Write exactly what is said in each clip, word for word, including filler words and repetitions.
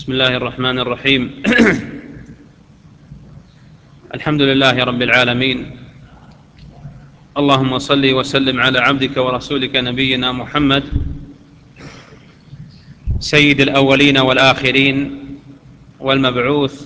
بسم الله الرحمن الرحيم. الحمد لله رب العالمين، اللهم صل وسلم على عبدك ورسولك نبينا محمد سيد الأولين والآخرين والمبعوث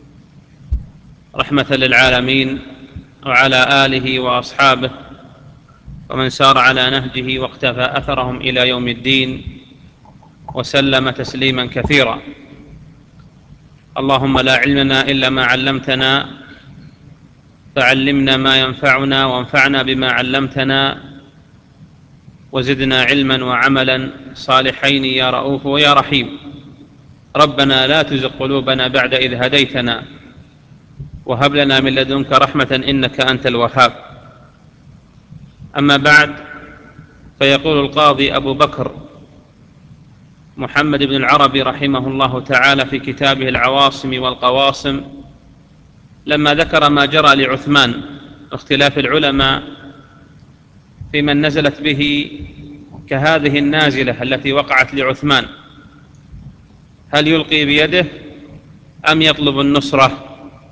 رحمة للعالمين، وعلى آله وأصحابه ومن سار على نهجه واقتفى أثرهم إلى يوم الدين وسلم تسليما كثيرا. اللهم لا علم لنا إلا ما علمتنا، فعلمنا ما ينفعنا وانفعنا بما علمتنا، وزدنا علما وعملا صالحين يا رؤوف ويا رحيم. ربنا لا تزغ قلوبنا بعد إذ هديتنا، وهب لنا من لدنك رحمة إنك أنت الوهاب. أما بعد، فيقول القاضي أبو بكر محمد بن العربي رحمه الله تعالى في كتابه العواصم والقواصم، لما ذكر ما جرى لعثمان واختلاف العلماء في من نزلت به كهذه النازلة التي وقعت لعثمان، هل يلقي بيده أم يطلب النصرة؟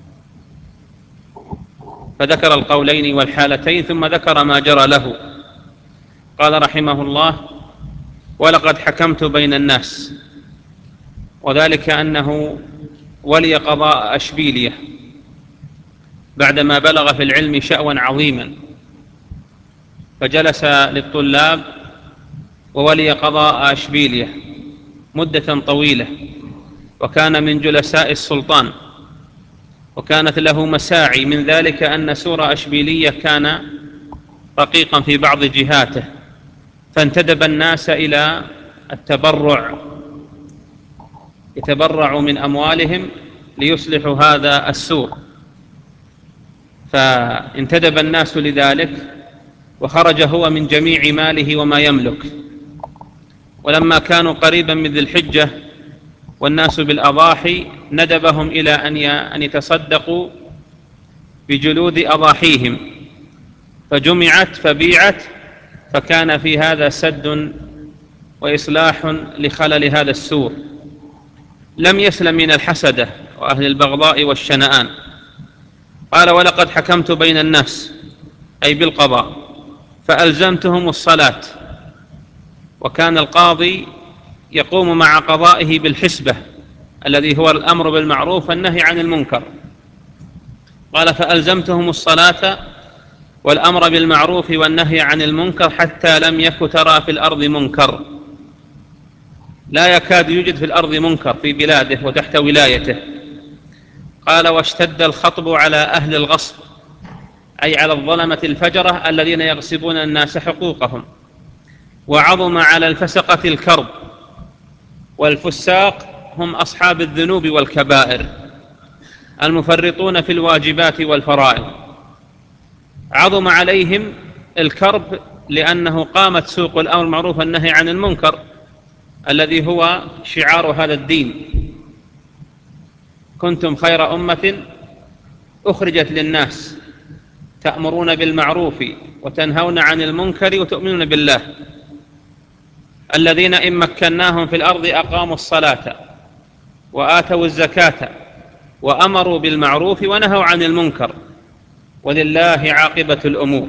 فذكر القولين والحالتين، ثم ذكر ما جرى له. قال رحمه الله: ولقد حكمت بين الناس، وذلك أنه ولي قضاء أشبيلية بعدما بلغ في العلم شأوا عظيما، فجلس للطلاب وولي قضاء أشبيلية مدة طويلة، وكان من جلساء السلطان، وكانت له مساعي من ذلك أن سور أشبيلية كان رقيقا في بعض جهاته، فانتدب الناس إلى التبرع، يتبرعوا من أموالهم ليصلحوا هذا السور، فانتدب الناس لذلك، وخرج هو من جميع ماله وما يملك. ولما كانوا قريبا من ذي الحجة والناس بالأضاحي، ندبهم إلى أن يتصدقوا بجلود أضاحيهم، فجمعت فبيعت، فكان في هذا سد وإصلاح لخلل هذا السور. لم يسلم من الحسدة وأهل البغضاء والشنآن. قال: ولقد حكمت بين الناس، أي بالقضاء، فألزمتهم الصلاة. وكان القاضي يقوم مع قضائه بالحسبة، الذي هو الأمر بالمعروف والنهي عن المنكر. قال: فألزمتهم الصلاة والأمر بالمعروف والنهي عن المنكر، حتى لم يك ترى في الأرض منكر. لا يكاد يوجد في الأرض منكر في بلاده وتحت ولايته. قال: واشتد الخطب على أهل الغصب، أي على الظلمة الفجرة الذين يغصبون الناس حقوقهم. وعظم على الفسقة الكرب، والفساق هم أصحاب الذنوب والكبائر المفرطون في الواجبات والفرائض. عظم عليهم الكرب لأنه قامت سوق الأمر بالمعروف والنهي عن المنكر، الذي هو شعار هذا الدين: كنتم خير أمة أخرجت للناس تأمرون بالمعروف وتنهون عن المنكر وتؤمنون بالله، الذين إن مكناهم في الأرض أقاموا الصلاة وآتوا الزكاة وأمروا بالمعروف ونهوا عن المنكر، ولله عاقبة الأمور.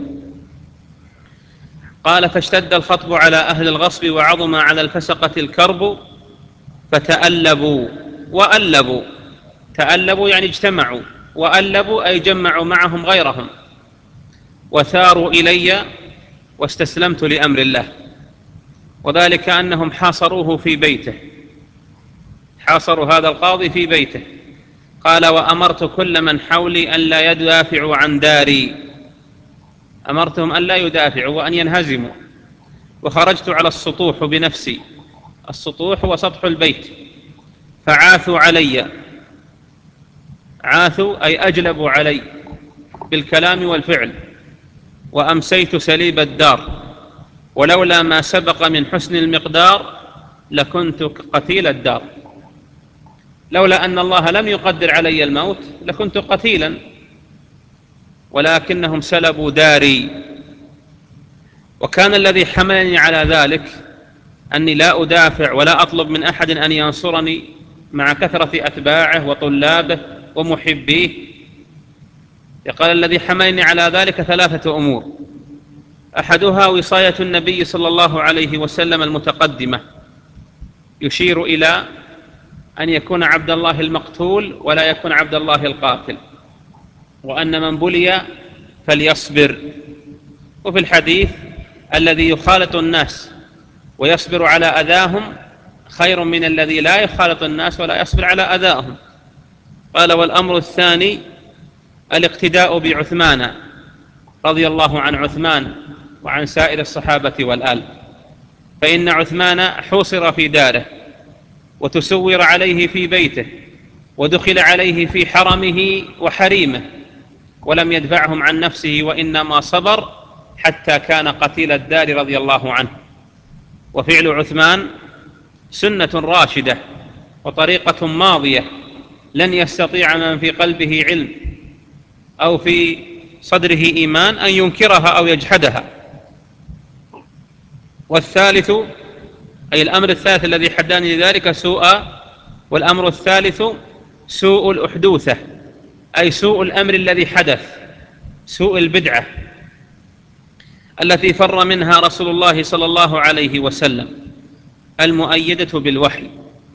قال: فاشتد الخطب على أهل الغصب، وعظم على الفسقة الكرب، فتألبوا وألبوا. تألبوا يعني اجتمعوا، وألبوا أي جمعوا معهم غيرهم، وثاروا إلي واستسلمت لأمر الله. وذلك أنهم حاصروه في بيته، حاصروا هذا القاضي في بيته. قال: وأمرت كل من حولي أن لا يدافعوا عن داري، أمرتهم أن لا يدافعوا وأن ينهزموا. وخرجت على السطوح بنفسي، السطوح هو سطح البيت، فعاثوا علي، عاثوا أي أجلبوا علي بالكلام والفعل. وأمسيت سليب الدار، ولولا ما سبق من حسن المقدار لكنت قتيل الدار. لولا أن الله لم يقدر علي الموت لكنت قتيلا، ولكنهم سلبوا داري. وكان الذي حملني على ذلك أني لا أدافع ولا أطلب من أحد أن ينصرني مع كثرة أتباعه وطلابه ومحبيه. قال الذي حملني على ذلك ثلاثة أمور: أحدها وصاية النبي صلى الله عليه وسلم المتقدمة، يشير إلى أن يكون عبد الله المقتول ولا يكون عبد الله القاتل، وأن من بلي فليصبر. وفي الحديث: الذي يخالط الناس ويصبر على أذاهم خير من الذي لا يخالط الناس ولا يصبر على أذاهم. قال: والأمر الثاني الاقتداء بعثمان رضي الله عن عثمان وعن سائر الصحابة والآل، فإن عثمان حوصر في داره وتسور عليه في بيته ودخل عليه في حرمه وحريمه ولم يدفعهم عن نفسه، وإنما صبر حتى كان قتيل الدار رضي الله عنه. وفعل عثمان سنة راشدة وطريقة ماضية لن يستطيع من في قلبه علم أو في صدره إيمان أن ينكرها أو يجحدها. والثالث، أي الأمر الثالث الذي حداني لذلك سوء والأمر الثالث سوء الأحدوثة، أي سوء الأمر الذي حدث، سوء البدعة التي فر منها رسول الله صلى الله عليه وسلم المؤيدة بالوحي.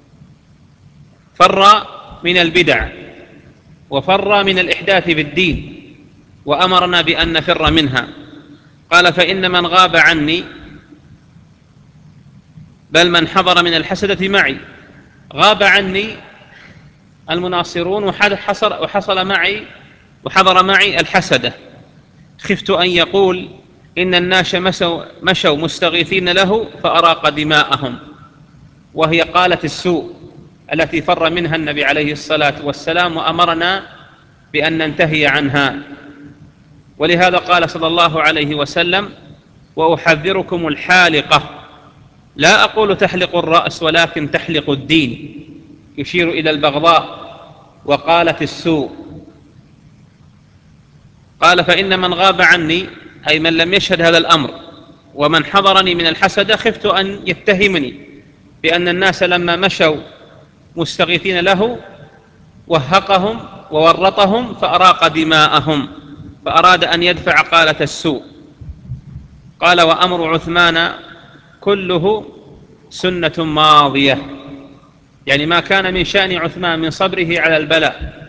فر من البدع وفر من الإحداث بالدين وأمرنا بأن نفر منها. قال: فإن من غاب عني، بل من حضر من الحسدة معي. غاب عني المناصرون وحصل, وحصل معي وحضر معي الحسدة. خفت أن يقول إن الناس مشوا, مشوا مستغيثين له فأراق دماءهم، وهي قالة السوء التي فر منها النبي عليه الصلاة والسلام وأمرنا بأن ننتهي عنها. ولهذا قال صلى الله عليه وسلم: وأحذركم الحالقة، لا أقول تحلق الرأس ولكن تحلق الدين، يشير إلى البغضاء وقالة السوء. قال: فإن من غاب عني، أي من لم يشهد هذا الأمر، ومن حضرني من الحسد خفت أن يتهمني بأن الناس لما مشوا مستغيثين له وهقهم وورطهم فأراق دماءهم، فأراد أن يدفع قالة السوء. قال: وأمر عثمان كله سنة ماضية، يعني ما كان من شأن عثمان من صبره على البلاء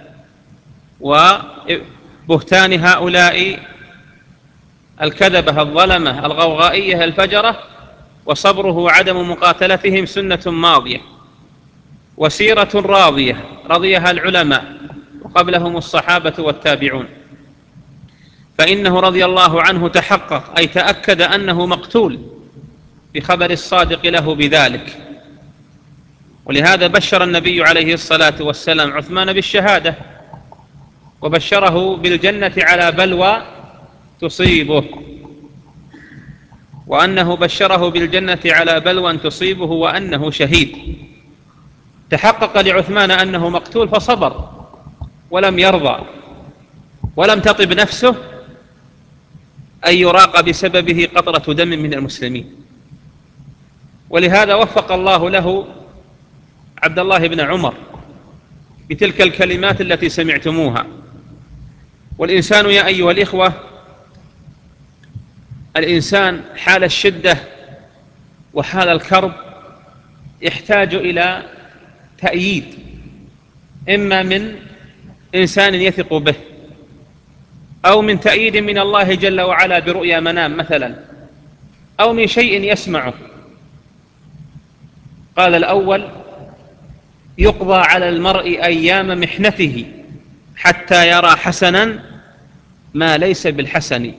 وبهتان هؤلاء الكذبة الظلمة الغوغائية الفجرة وصبره وعدم مقاتلتهم سنة ماضية وسيرة راضية رضيها العلماء وقبلهم الصحابة والتابعون. فإنه رضي الله عنه تحقق، أي تأكد أنه مقتول بخبر الصادق له بذلك. ولهذا بشر النبي عليه الصلاة والسلام عثمان بالشهادة، وبشره بالجنة على بلوى تصيبه، وأنه بشره بالجنة على بلوى تصيبه وأنه شهيد. تحقق لعثمان أنه مقتول فصبر ولم يرضى، ولم تطب نفسه أن يراق بسببه قطرة دم من المسلمين. ولهذا وفق الله له عبد الله بن عمر بتلك الكلمات التي سمعتموها. والإنسان يا أيها الإخوة، الإنسان حال الشدة وحال الكرب يحتاج إلى تأييد، إما من إنسان يثق به، أو من تأييد من الله جل وعلا برؤيا منام مثلا، أو من شيء يسمعه. قال الأول: يقضى على المرء أيام محنته حتى يرى حسنا ما ليس بالحسن.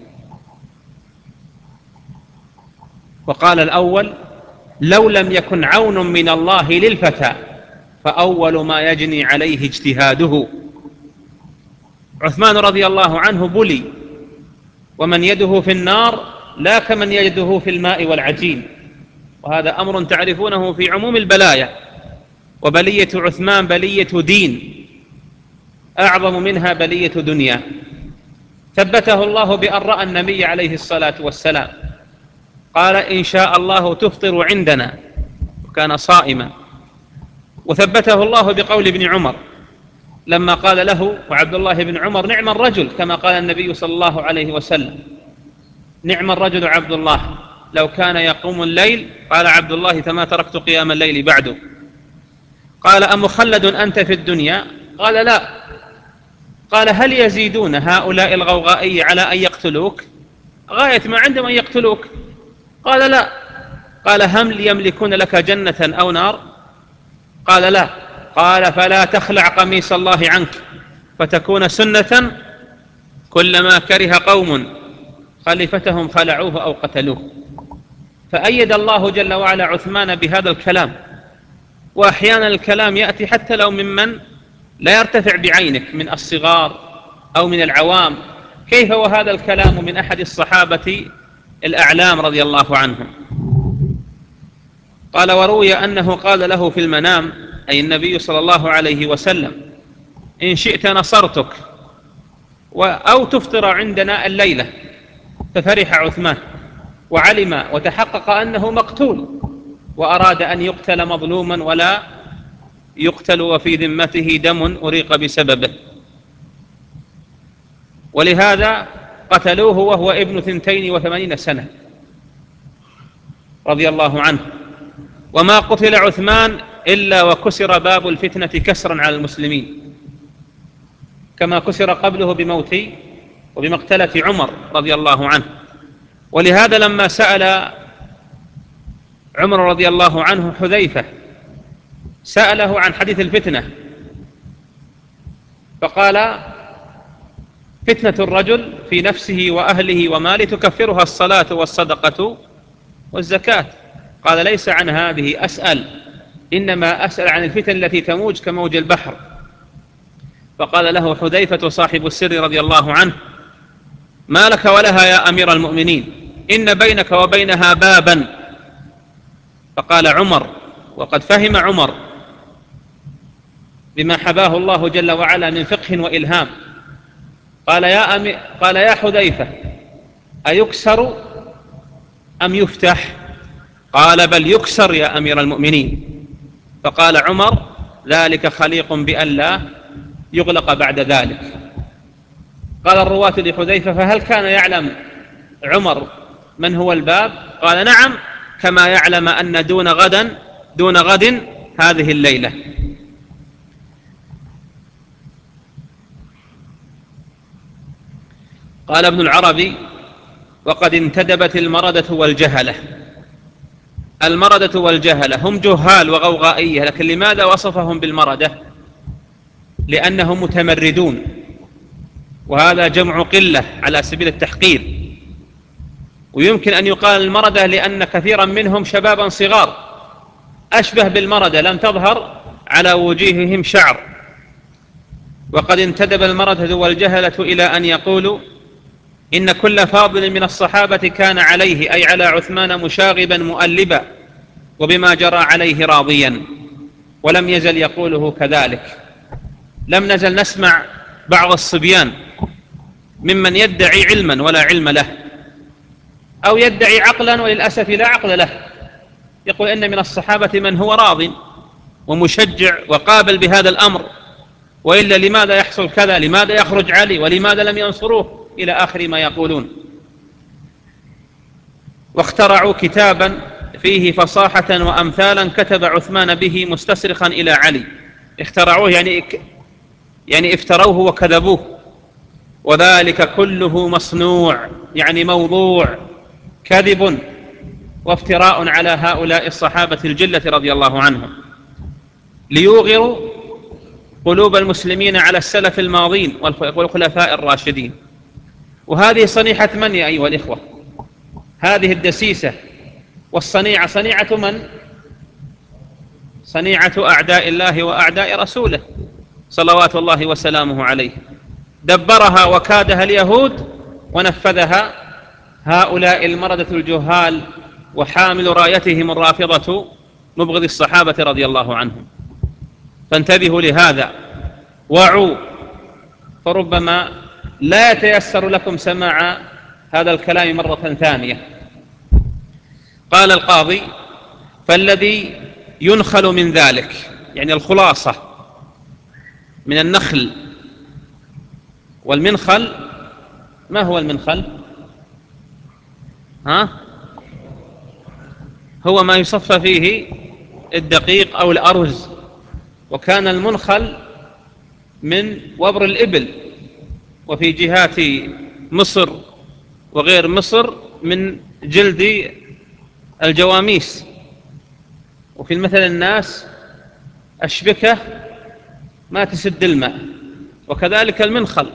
وقال الأول: لو لم يكن عون من الله للفتى فأول ما يجني عليه اجتهاده. عثمان رضي الله عنه بلي، ومن يده في النار لا كمن يده في الماء والعجين، وهذا أمر تعرفونه في عموم البلايا. وبلية عثمان بلية دين أعظم منها بلية دنيا. ثبته الله بأن رأى النبي عليه الصلاة والسلام قال: إن شاء الله تفطر عندنا، وكان صائما. وثبته الله بقول ابن عمر لما قال له وعبد الله بن عمر: نعم الرجل، كما قال النبي صلى الله عليه وسلم: نعم الرجل عبد الله لو كان يقوم الليل. قال عبد الله: فما تركت قيام الليل بعده. قال: أمخلد أنت في الدنيا؟ قال: لا. قال: هل يزيدون هؤلاء الغوغائي على أن يقتلوك؟ غاية ما عندهم أن يقتلوك. قال: لا. قال: هل يملكون لك جنة أو نار؟ قال: لا. قال: فلا تخلع قميص الله عنك فتكون سنة كلما كره قوم خليفتهم خلعوه أو قتلوه. فأيد الله جل وعلا عثمان بهذا الكلام. وأحيانا الكلام يأتي حتى لو ممن لا يرتفع بعينك من الصغار أو من العوام، كيف وهذا الكلام من أحد الصحابة الأعلام رضي الله عنهم. قال: وروي أنه قال له في المنام، أي النبي صلى الله عليه وسلم: إن شئت نصرتك أو تفطر عندنا الليلة. ففرح عثمان وعلم وتحقق أنه مقتول، وأراد أن يقتل مظلوما ولا يقتل وفي ذمته دم أريق بسببه، ولهذا قتلوه وهو ابن ثنتين وثمانين سنة رضي الله عنه. وما قتل عثمان إلا وكسر باب الفتنة كسرا على المسلمين، كما كسر قبله بموت وبمقتلة عمر رضي الله عنه. ولهذا لما سأل عمر رضي الله عنه حذيفة، سأله عن حديث الفتنة، فقال: فتنة الرجل في نفسه وأهله وماله تكفرها الصلاة والصدقة والزكاة. قال: ليس عن هذه أسأل، إنما أسأل عن الفتن التي تموج كموج البحر. فقال له حذيفة صاحب السر رضي الله عنه: ما لك ولها يا أمير المؤمنين؟ إن بينك وبينها بابا. فقال عمر، وقد فهم عمر بما حباه الله جل وعلا من فقه وإلهام، قال: يا أمي... قال: يا حذيفة، أيكسر أم يفتح؟ قال: بل يكسر يا أمير المؤمنين. فقال عمر: ذلك خليق بأن لا يغلق بعد ذلك. قال الرواة لحذيفة: فهل كان يعلم عمر من هو الباب؟ قال: نعم، كما يعلم أن دون غدا دون غد هذه الليلة. قال ابن العربي: وقد انتدبت المردة والجهلة. المردة والجهلة هم جهال وغوغائية، لكن لماذا وصفهم بالمردة؟ لأنهم متمردون، وهذا جمع قلة على سبيل التحقير. ويمكن أن يقال المردة لأن كثيرا منهم شبابا صغار أشبه بالمردة لم تظهر على وجوههم شعر. وقد انتدب المردة والجهلة إلى أن يقولوا إن كل فاضل من الصحابة كان عليه، أي على عثمان، مشاغبا مؤلبا وبما جرى عليه راضيا، ولم يزل يقوله كذلك. لم نزل نسمع بعض الصبيان ممن يدعي علما ولا علم له، أو يدعي عقلا وللأسف لا عقل له، يقول إن من الصحابة من هو راض ومشجع وقابل بهذا الأمر، وإلا لماذا يحصل كذا؟ لماذا يخرج علي؟ ولماذا لم ينصروه؟ إلى آخر ما يقولون. واخترعوا كتابا فيه فصاحة وأمثالا كتب عثمان به مستصرخا إلى علي. اخترعوه يعني يعني افتروه وكذبوه، وذلك كله مصنوع، يعني موضوع، كذب وافتراء على هؤلاء الصحابة الجلة رضي الله عنهم، ليوغروا قلوب المسلمين على السلف الماضين والخلفاء الراشدين. وهذه صنيعة من يا أيها الإخوة؟ هذه الدسيسة والصنيعة صنيعة من؟ صنيعة أعداء الله وأعداء رسوله صلوات الله وسلامه عليه. دبرها وكادها اليهود، ونفذها هؤلاء المردة الجهال وحامل رايتهم الرافضة مبغض الصحابة رضي الله عنهم. فانتبهوا لهذا، وعوا، فربما لا يتيسر لكم سماع هذا الكلام مرة ثانية. قال القاضي: فالذي ينخل من ذلك، يعني الخلاصة من النخل. والمنخل، ما هو المنخل؟ ها؟ هو ما يصفى فيه الدقيق أو الأرز. وكان المنخل من وبر الإبل، وفي جهات مصر وغير مصر من جلد الجواميس. وفي المثل الناس أشبكة ما تسد الماء، وكذلك المنخل.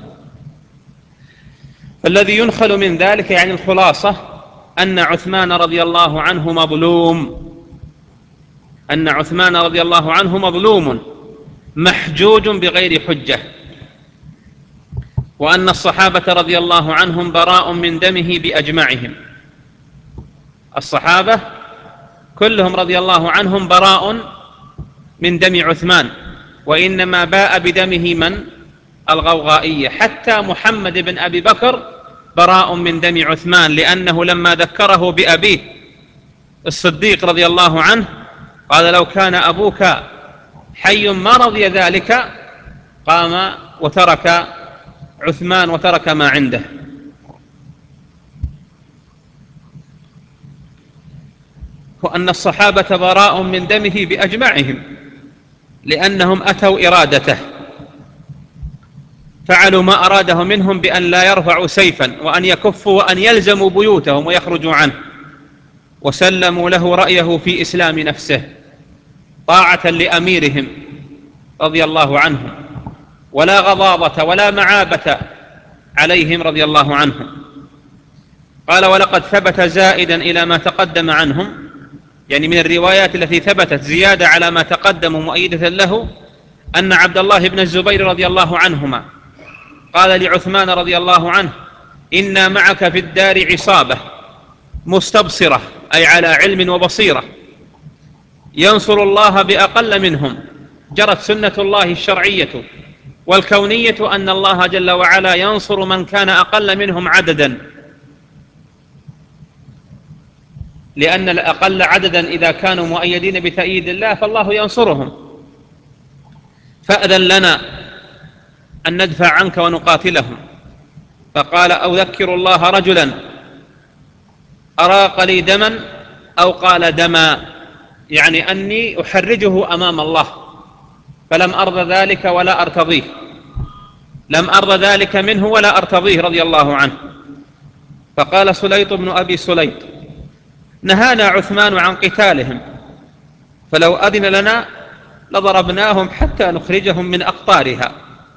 فالذي ينخل من ذلك يعني الخلاصة أن عثمان رضي الله عنه مظلوم، أن عثمان رضي الله عنه مظلوم محجوج بغير حجة، وأن الصحابة رضي الله عنهم براء من دمه بأجمعهم. الصحابة كلهم رضي الله عنهم براء من دم عثمان، وإنما باء بدمه من؟ الغوغائية. حتى محمد بن أبي بكر براء من دم عثمان، لأنه لما ذكره بأبيه الصديق رضي الله عنه قال: لو كان أبوك حي ما رضي ذلك. قام وترك عثمان وترك ما عنده. وأن الصحابة براء من دمه بأجمعهم، لأنهم أتوا إرادته، فعلوا ما أراده منهم بأن لا يرفعوا سيفا، وأن يكفوا، وأن يلزموا بيوتهم ويخرجوا عنه، وسلموا له رأيه في إسلام نفسه طاعة لأميرهم رضي الله عنهم، ولا غضاضة ولا معابة عليهم رضي الله عنهم. قال: ولقد ثبت زائدا إلى ما تقدم عنهم، يعني من الروايات التي ثبتت زيادة على ما تقدم مؤيدة له، أن عبد الله بن الزبير رضي الله عنهما قال لعثمان رضي الله عنه: إنا معك في الدار عصابة مستبصرة، أي على علم وبصيرة، ينصر الله بأقل منهم. جرت سنة الله الشرعية والكونية أن الله جل وعلا ينصر من كان أقل منهم عددا، لأن الأقل عددا إذا كانوا مؤيدين بتأييد الله فالله ينصرهم. فأذن لنا أن ندفع عنك ونقاتلهم. فقال: أذكر الله رجلا أراق لي دما، أو قال دما، يعني أني أحرجه أمام الله، فلم أرضى ذلك ولا أرتضيه، لم أرضى ذلك منه ولا أرتضيه رضي الله عنه. فقال سليط بن أبي سليط: نهانا عثمان عن قتالهم، فلو أذن لنا لضربناهم حتى نخرجهم من أقطارها.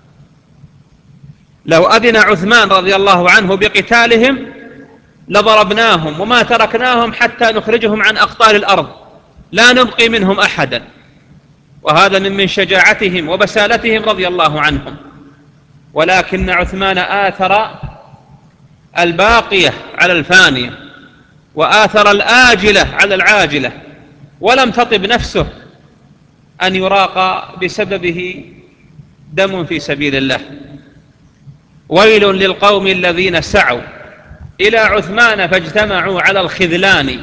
لو أذن عثمان رضي الله عنه بقتالهم لضربناهم وما تركناهم حتى نخرجهم عن أقطار الأرض، لا نبقي منهم أحدا. وهذا من من شجاعتهم وبسالتهم رضي الله عنهم. ولكن عثمان آثر الباقية على الفانية، وآثر الآجلة على العاجلة، ولم تطب نفسه أن يراق بسببه دم في سبيل الله. ويل للقوم الذين سعوا إلى عثمان فاجتمعوا على الخذلان.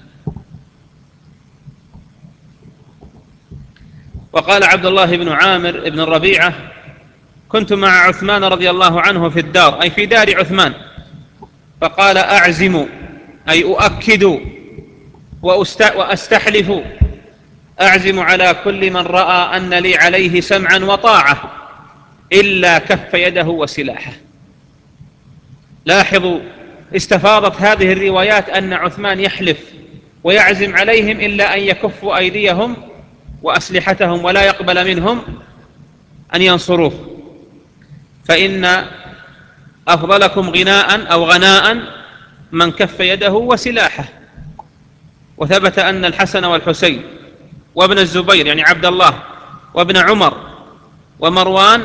وقال عبد الله بن عامر بن الربيعة: كنت مع عثمان رضي الله عنه في الدار، أي في دار عثمان، فقال: أعزم، أي أؤكد وأستحلف، أعزم على كل من رأى أن لي عليه سمعا وطاعة إلا كف يده وسلاحه. لاحظوا، استفاضت هذه الروايات أن عثمان يحلف ويعزم عليهم إلا أن يكفوا أيديهم وأسلحتهم ولا يقبل منهم أن ينصروه، فإن أفضلكم غناء أو غناء من كف يده وسلاحه. وثبت أن الحسن والحسين وابن الزبير يعني عبد الله وابن عمر ومروان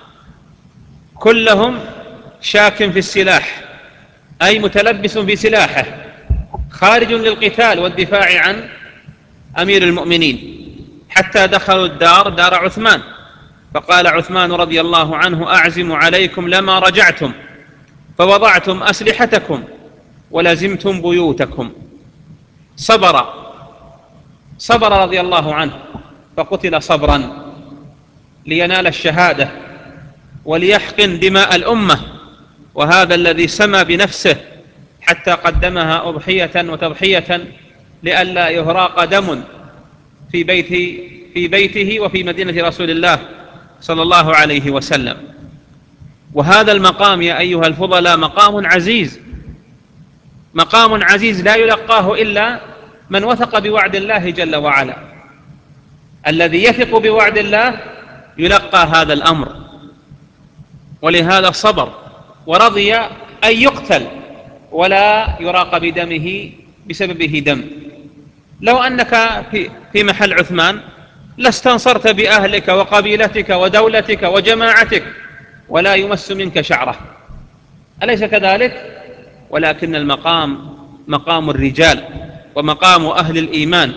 كلهم شاك في السلاح، أي متلبس بسلاحه، خارج للقتال والدفاع عن أمير المؤمنين، حتى دخلوا الدار دار عثمان، فقال عثمان رضي الله عنه: أعزم عليكم لما رجعتم فوضعتم أسلحتكم ولزمتم بيوتكم. صبر صبر رضي الله عنه فقتل صبرا لينال الشهادة وليحقن دماء الأمة، وهذا الذي سمى بنفسه حتى قدمها أضحية وتضحية لئلا يهراق دم في بيت في بيته وفي مدينة رسول الله صلى الله عليه وسلم. وهذا المقام يا أيها الفضلاء مقام عزيز، مقام عزيز لا يلقاه إلا من وثق بوعد الله جل وعلا. الذي يثق بوعد الله يلقى هذا الأمر، ولهذا صبر ورضي أن يقتل ولا يراق بدمه بسببه دم. لو أنك في محل عثمان لاستنصرت بأهلك وقبيلتك ودولتك وجماعتك ولا يمس منك شعرة، أليس كذلك؟ ولكن المقام مقام الرجال ومقام أهل الإيمان.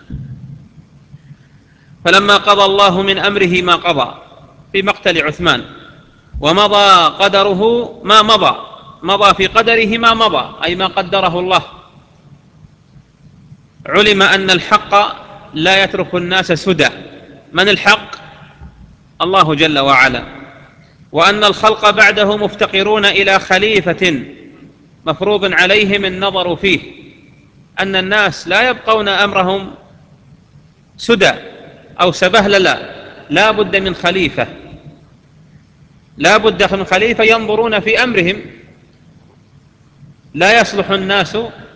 فلما قضى الله من أمره ما قضى في مقتل عثمان ومضى قدره ما مضى، مضى في قدره ما مضى أي ما قدره الله، علم أن الحق لا يترك الناس سدى. من الحق؟ الله جل وعلا. وأن الخلق بعده مفتقرون إلى خليفة مفروض عليهم النظر فيه، أن الناس لا يبقون أمرهم سدى أو سبهللا، لا بد من خليفة، لا بد من خليفة ينظرون في أمرهم. لا يصلح الناس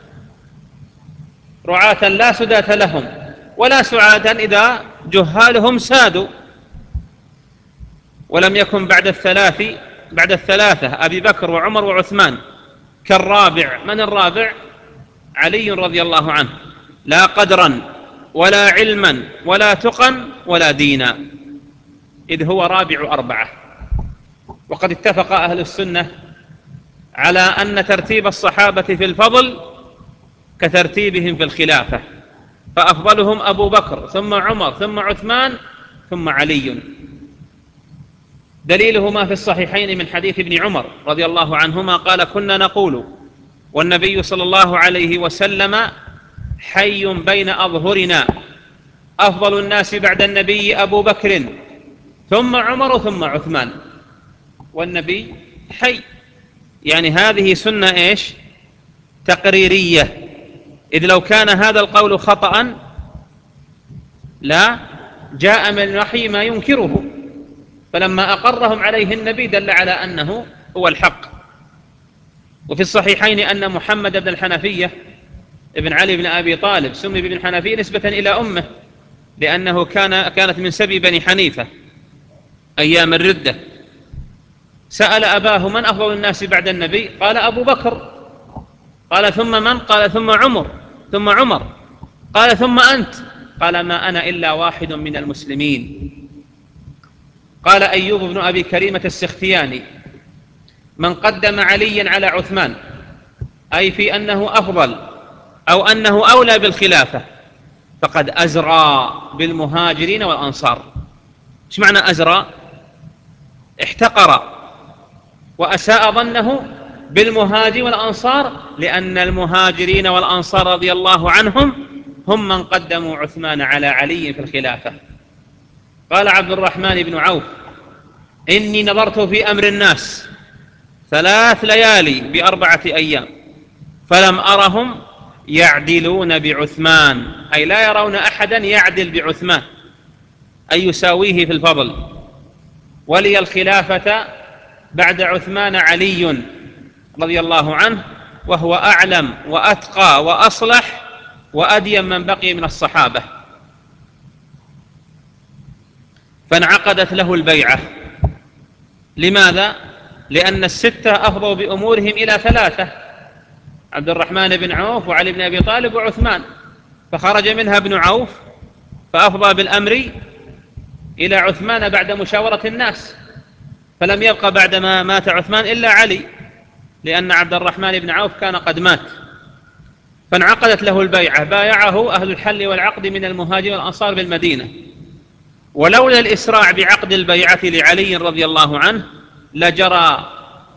رعاة لا سداة لهم ولا سعادا إذا جهالهم سادوا. ولم يكن بعد الثلاث بعد الثلاثة أبي بكر وعمر وعثمان كالرابع. من الرابع؟ علي رضي الله عنه، لا قدرا ولا علما ولا تقا ولا دينا، إذ هو رابع أربعة. وقد اتفق أهل السنة على أن ترتيب الصحابة في الفضل كترتيبهم في الخلافة، فأفضلهم أبو بكر ثم عمر ثم عثمان ثم علي. دليله ما في الصحيحين من حديث ابن عمر رضي الله عنهما قال: كنا نقول والنبي صلى الله عليه وسلم حي بين أظهرنا، أفضل الناس بعد النبي أبو بكر ثم عمر ثم عثمان. والنبي حي، يعني هذه سنة إيش؟ تقريرية، إذ لو كان هذا القول خطأ لا جاء من الوحي ما ينكره، فلما أقرهم عليه النبي دل على أنه هو الحق. وفي الصحيحين أن محمد بن الحنفية ابن علي بن أبي طالب سمي بابن الحنفية نسبة إلى أمه، لأنه كان كانت من سبي بني حنيفة أيام الردة. سأل أباه: من أفضل الناس بعد النبي؟ قال: أبو بكر. قال: ثم من؟ قال: ثم عمر ثم عمر. قال: ثم أنت؟ قال: ما أنا إلا واحد من المسلمين. قال أيوب بن أبي كريمة السختياني: من قدم عليا على عثمان، أي في أنه أفضل أو أنه أولى بالخلافة، فقد أزرى بالمهاجرين والأنصار. إيش معنى أزرى؟ احتقر وأساء ظنه بالمهاجر والأنصار، لأن المهاجرين والأنصار رضي الله عنهم هم من قدموا عثمان على علي في الخلافة. قال عبد الرحمن بن عوف: إني نظرت في أمر الناس ثلاث ليالي بأربعة أيام فلم أرهم يعدلون بعثمان، أي لا يرون أحدا يعدل بعثمان أي يساويه في الفضل. ولي الخلافة بعد عثمان علي رضي الله عنه، وهو أعلم وأتقى وأصلح وأدين من بقي من الصحابة. فانعقدت له البيعة. لماذا؟ لأن الستة أفضوا بأمورهم إلى ثلاثة: عبد الرحمن بن عوف وعلي بن أبي طالب وعثمان، فخرج منها ابن عوف فأفضى بالأمر إلى عثمان بعد مشاورة الناس، فلم يبق بعدما مات عثمان إلا علي، لأن عبد الرحمن بن عوف كان قد مات. فانعقدت له البيعة، بايعه أهل الحل والعقد من المهاجر والأنصار بالمدينة. ولولا الإسراع بعقد البيعة لعلي رضي الله عنه لجرى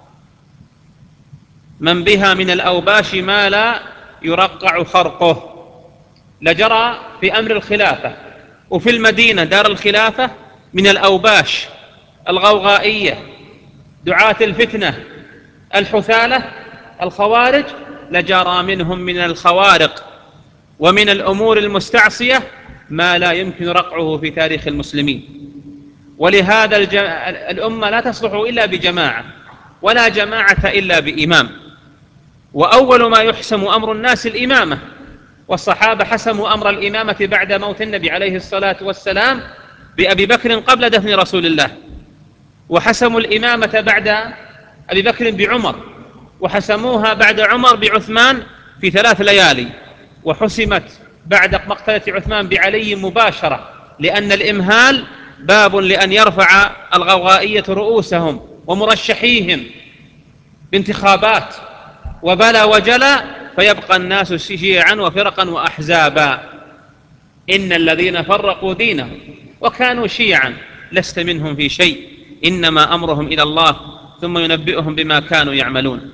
من بها من الأوباش ما لا يرقع خرقه، لجرى في أمر الخلافة وفي المدينة دار الخلافة من الأوباش الغوغائية دعاة الفتنة الحثالة الخوارج لجرى منهم من الخوارق ومن الأمور المستعصية ما لا يمكن رقعه في تاريخ المسلمين. ولهذا الأمة لا تصلح إلا بجماعة، ولا جماعة إلا بإمام. وأول ما يحسم أمر الناس الإمامة، والصحابة حسموا أمر الإمامة بعد موت النبي عليه الصلاة والسلام بأبي بكر قبل دفن رسول الله، وحسموا الإمامة بعد أبي بكر بعمر، وحسموها بعد عمر بعثمان في ثلاث ليالي، وحسمت بعد مقتلة عثمان بعلي مباشرة، لأن الإمهال باب لأن يرفع الغوغائية رؤوسهم ومرشحيهم بانتخابات وبلا وجلا، فيبقى الناس شيعا وفرقا وأحزابا. إن الذين فرقوا دينهم وكانوا شيعا لست منهم في شيء، إنما أمرهم إلى الله ثم ينبئهم بما كانوا يعملون.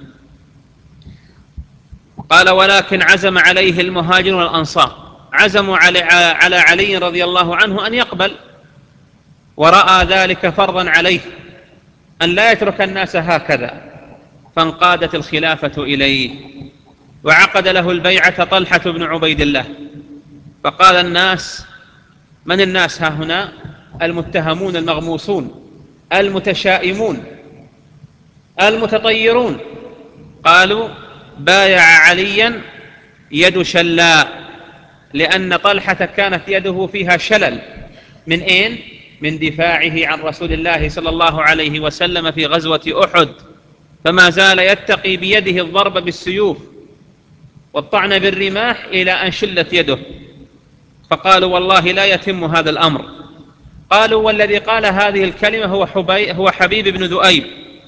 قال: ولكن عزم عليه المهاجرون والأنصار، عزموا على علي رضي الله عنه أن يقبل، ورأى ذلك فرضا عليه أن لا يترك الناس هكذا، فانقادت الخلافة إليه، وعقد له البيعة طلحة بن عبيد الله. فقال الناس: من الناس ها هنا؟ المتهمون المغموسون المتشائمون المتطيرون. قالوا: بايع عليا يد شلاء، لأن طلحة كانت يده فيها شلل. من أين؟ من دفاعه عن رسول الله صلى الله عليه وسلم في غزوة أحد، فما زال يتقي بيده الضرب بالسيوف والطعن بالرماح إلى أن شلت يده. فقالوا: والله لا يتم هذا الأمر. قالوا: والذي قال هذه الكلمة هو, هو حبيب بن ذؤيب.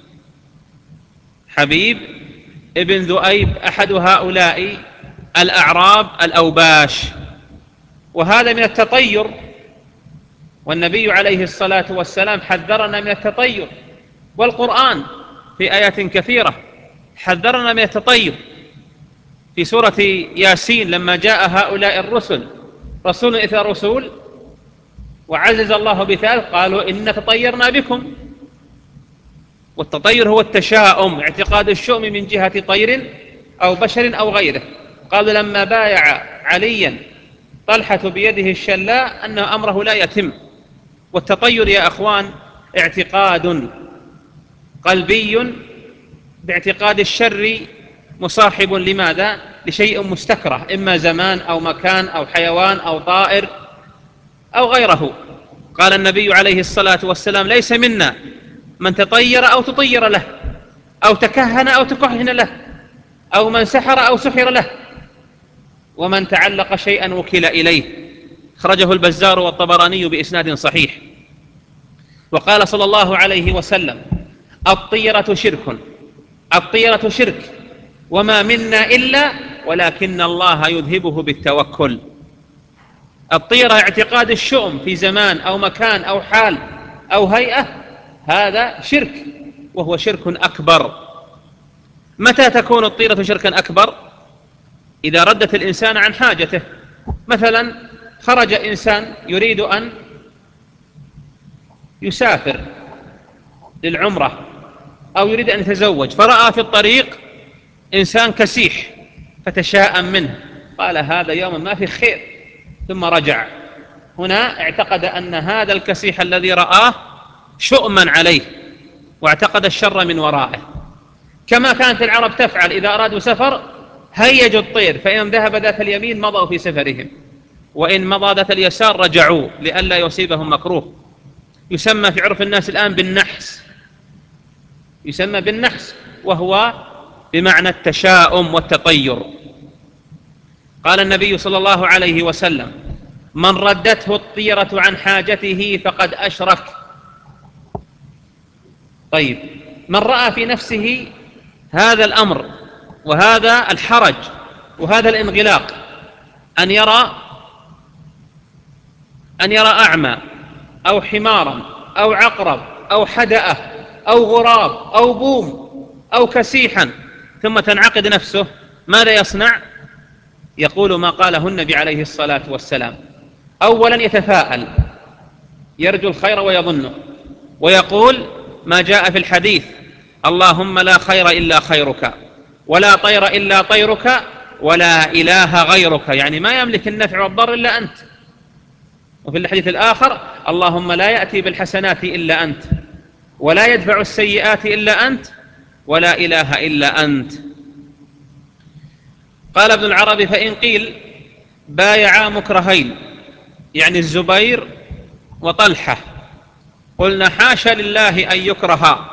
حبيب ابن ذؤيب أحد هؤلاء الأعراب الأوباش، وهذا من التطير، والنبي عليه الصلاة والسلام حذرنا من التطير، والقرآن في آيات كثيرة حذرنا من التطير. في سورة ياسين لما جاء هؤلاء الرسل رسول إثر رسول وعزز الله بثالث قالوا: إن تطيرنا بكم. والتطير هو التشاؤم، اعتقاد الشؤم من جهة طير أو بشر أو غيره. قالوا لما بايع عليا طلحة بيده الشلاء أن أمره لا يتم. والتطير يا أخوان اعتقاد قلبي باعتقاد الشر مصاحب لماذا؟ لشيء مستكره، إما زمان أو مكان أو حيوان أو طائر أو غيره. قال النبي عليه الصلاة والسلام: ليس منا من تطير أو تطير له، أو تكهن أو تكهن له، أو من سحر أو سحر له، ومن تعلق شيئا وكل إليه. خرجه البزار والطبراني بإسناد صحيح. وقال صلى الله عليه وسلم: الطيرة شرك، الطيرة شرك، وما منا إلا ولكن الله يذهبه بالتوكل. الطيرة اعتقاد الشؤم في زمان أو مكان أو حال أو هيئة، هذا شرك، وهو شرك أكبر. متى تكون الطيرة شركا أكبر؟ إذا ردت الإنسان عن حاجته. مثلا خرج إنسان يريد أن يسافر للعمرة أو يريد أن يتزوج، فرأى في الطريق إنسان كسيح فتشاءم منه، قال: هذا يوم ما في خير، ثم رجع. هنا اعتقد أن هذا الكسيح الذي رآه شؤما عليه، واعتقد الشر من ورائه. كما كانت العرب تفعل إذا أرادوا سفر هيجوا الطير، فإن ذهب ذات اليمين مضوا في سفرهم، وإن مضى ذات اليسار رجعوا لئلا يصيبهم مكروه. يسمى في عرف الناس الآن بالنحس، يسمى بالنحس، وهو بمعنى التشاؤم والتطير. قال النبي صلى الله عليه وسلم: من ردته الطيرة عن حاجته فقد أشرك. طيب، من رأى في نفسه هذا الأمر وهذا الحرج وهذا الانغلاق، أن يرى أن يرى أعمى أو حمارا أو عقرب أو حدأة أو غراب أو بوم أو كسيحا، ثم تنعقد نفسه، ماذا يصنع؟ يقول ما قاله النبي عليه الصلاة والسلام: أولا يتفاءل، يرجو الخير ويظنه، ويقول ما جاء في الحديث: اللهم لا خير إلا خيرك، ولا طير إلا طيرك، ولا إله غيرك، يعني ما يملك النفع والضر إلا أنت. وفي الحديث الآخر: اللهم لا يأتي بالحسنات إلا أنت، ولا يدفع السيئات إلا أنت، ولا إله إلا أنت. قال ابن العربي: فإن قيل بايعا مكرهين، يعني الزبير وطلحة، قلنا حاشا لله أن يكرها،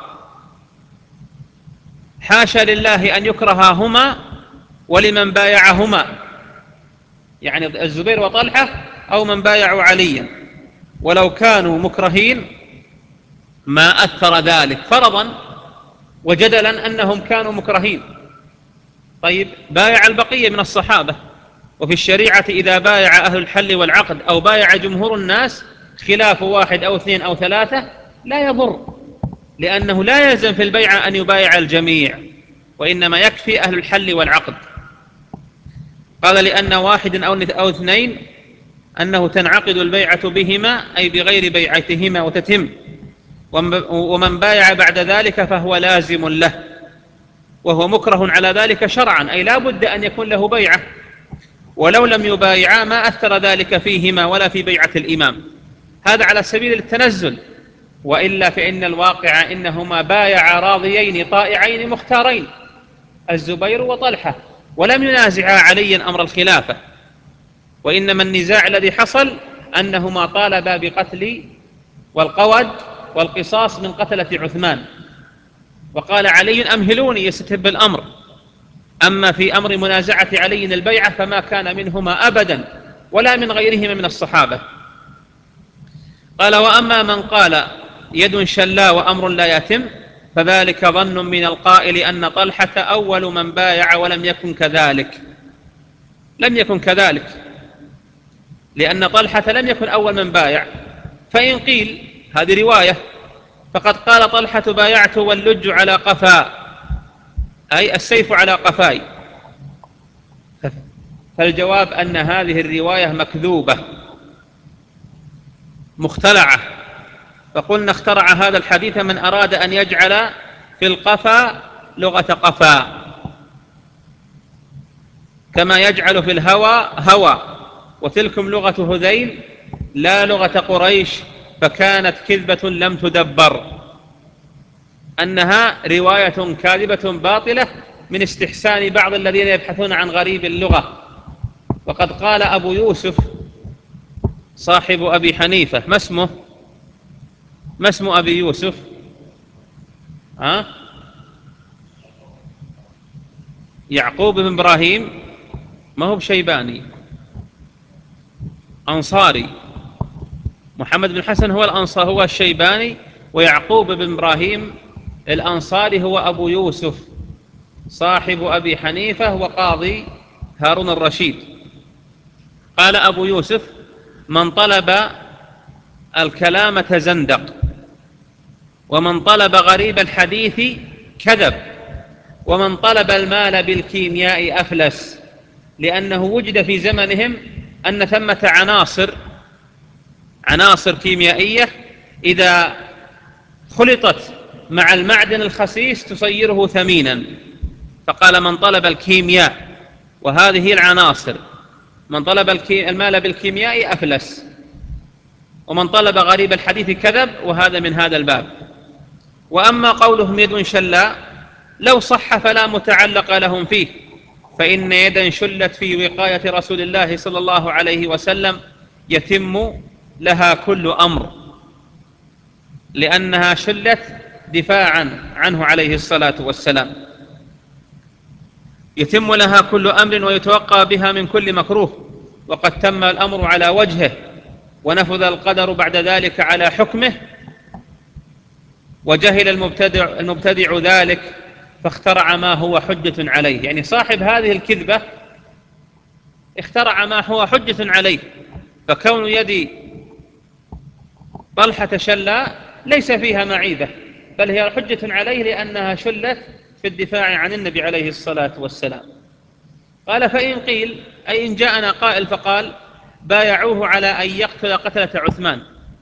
حاشا لله أن يكرهاهما ولمن بايعهما، يعني الزبير وطلحة أو من بايعوا عليا، ولو كانوا مكرهين ما أثر ذلك، فرضا وجدلا أنهم كانوا مكرهين. طيب، بايع البقية من الصحابة، وفي الشريعة إذا بايع أهل الحل والعقد أو بايع جمهور الناس خلاف واحد أو اثنين أو ثلاثة لا يضر، لأنه لا يلزم في البيعة أن يبايع الجميع، وإنما يكفي أهل الحل والعقد. قال: لأن واحد أو اثنين أنه تنعقد البيعة بهما، أي بغير بيعتهما وتتم، ومن بايع بعد ذلك فهو لازم له، وهو مكره على ذلك شرعا، أي لا بد أن يكون له بيعة، ولو لم يبايعا ما أثر ذلك فيهما ولا في بيعة الإمام. هذا على سبيل التنزل، وإلا فإن الواقع إنهما بايعا راضيين طائعين مختارين، الزبير وطلحة، ولم ينازعا عليا أمر الخلافة، وإنما النزاع الذي حصل أنهما طالبا بقتل والقود والقصاص من قتلة عثمان، وقال علي: أمهلوني يستتب الأمر. أما في أمر منازعة علي البيعة فما كان منهما أبدا، ولا من غيرهما من الصحابة. قال: وأما من قال يد شلاء وأمر لا يتم، فذلك ظن من القائل أن طلحة أول من بايع، ولم يكن كذلك، لم يكن كذلك، لأن طلحة لم يكن أول من بايع. فإن قيل هذه رواية: فقد قال طلحة بايعت واللج على قفا، أي السيف على قفاي، فالجواب أن هذه الرواية مكذوبة مختلعة. فقلنا اخترع هذا الحديث من أراد أن يجعل في القفا لغة قفا، كما يجعل في الهوى هوى، وتلكم لغة هذيل لا لغة قريش، فكانت كذبة لم تدبر، أنها رواية كاذبة باطلة من استحسان بعض الذين يبحثون عن غريب اللغة. وقد قال أبو يوسف صاحب أبي حنيفة، ما اسمه؟ ما اسم أبي يوسف؟ ها؟ يعقوب بن إبراهيم، ما هو بشيباني، أنصاري. محمد بن حسن هو الأنصار، هو الشيباني، ويعقوب بن إبراهيم الأنصاري هو أبو يوسف صاحب أبي حنيفة وقاضي هارون الرشيد. قال أبو يوسف: من طلب الكلام تزندق، ومن طلب غريب الحديث كذب، ومن طلب المال بالكيمياء أفلس، لأنه وجد في زمنهم أن ثمة عناصر عناصر كيميائية إذا خلطت مع المعدن الخسيس تصيره ثمينا، فقال: من طلب الكيمياء، وهذه العناصر، من طلب المال بالكيمياء أفلس، ومن طلب غريب الحديث كذب، وهذا من هذا الباب. وأما قولهم يد شلاء لو صح فلا متعلق لهم فيه، فإن يدا شلت في وقاية رسول الله صلى الله عليه وسلم يتم لها كل أمر، لأنها شلت دفاعا عنه عليه الصلاة والسلام، يتم لها كل أمر ويتوقى بها من كل مكروه، وقد تم الأمر على وجهه، ونفذ القدر بعد ذلك على حكمه، وجهل المبتدع, المبتدع ذلك فاخترع ما هو حجة عليه. يعني صاحب هذه الكذبة اخترع ما هو حجة عليه، فكون يد طلحة شلاء ليس فيها معيبة، بل هي حجة عليه لأنها شلت في الدفاع عن النبي عليه الصلاة والسلام. قال: فإن قيل، أي إن جاءنا قائل فقال: بايعوه على أن يقتل قتلة عثمان.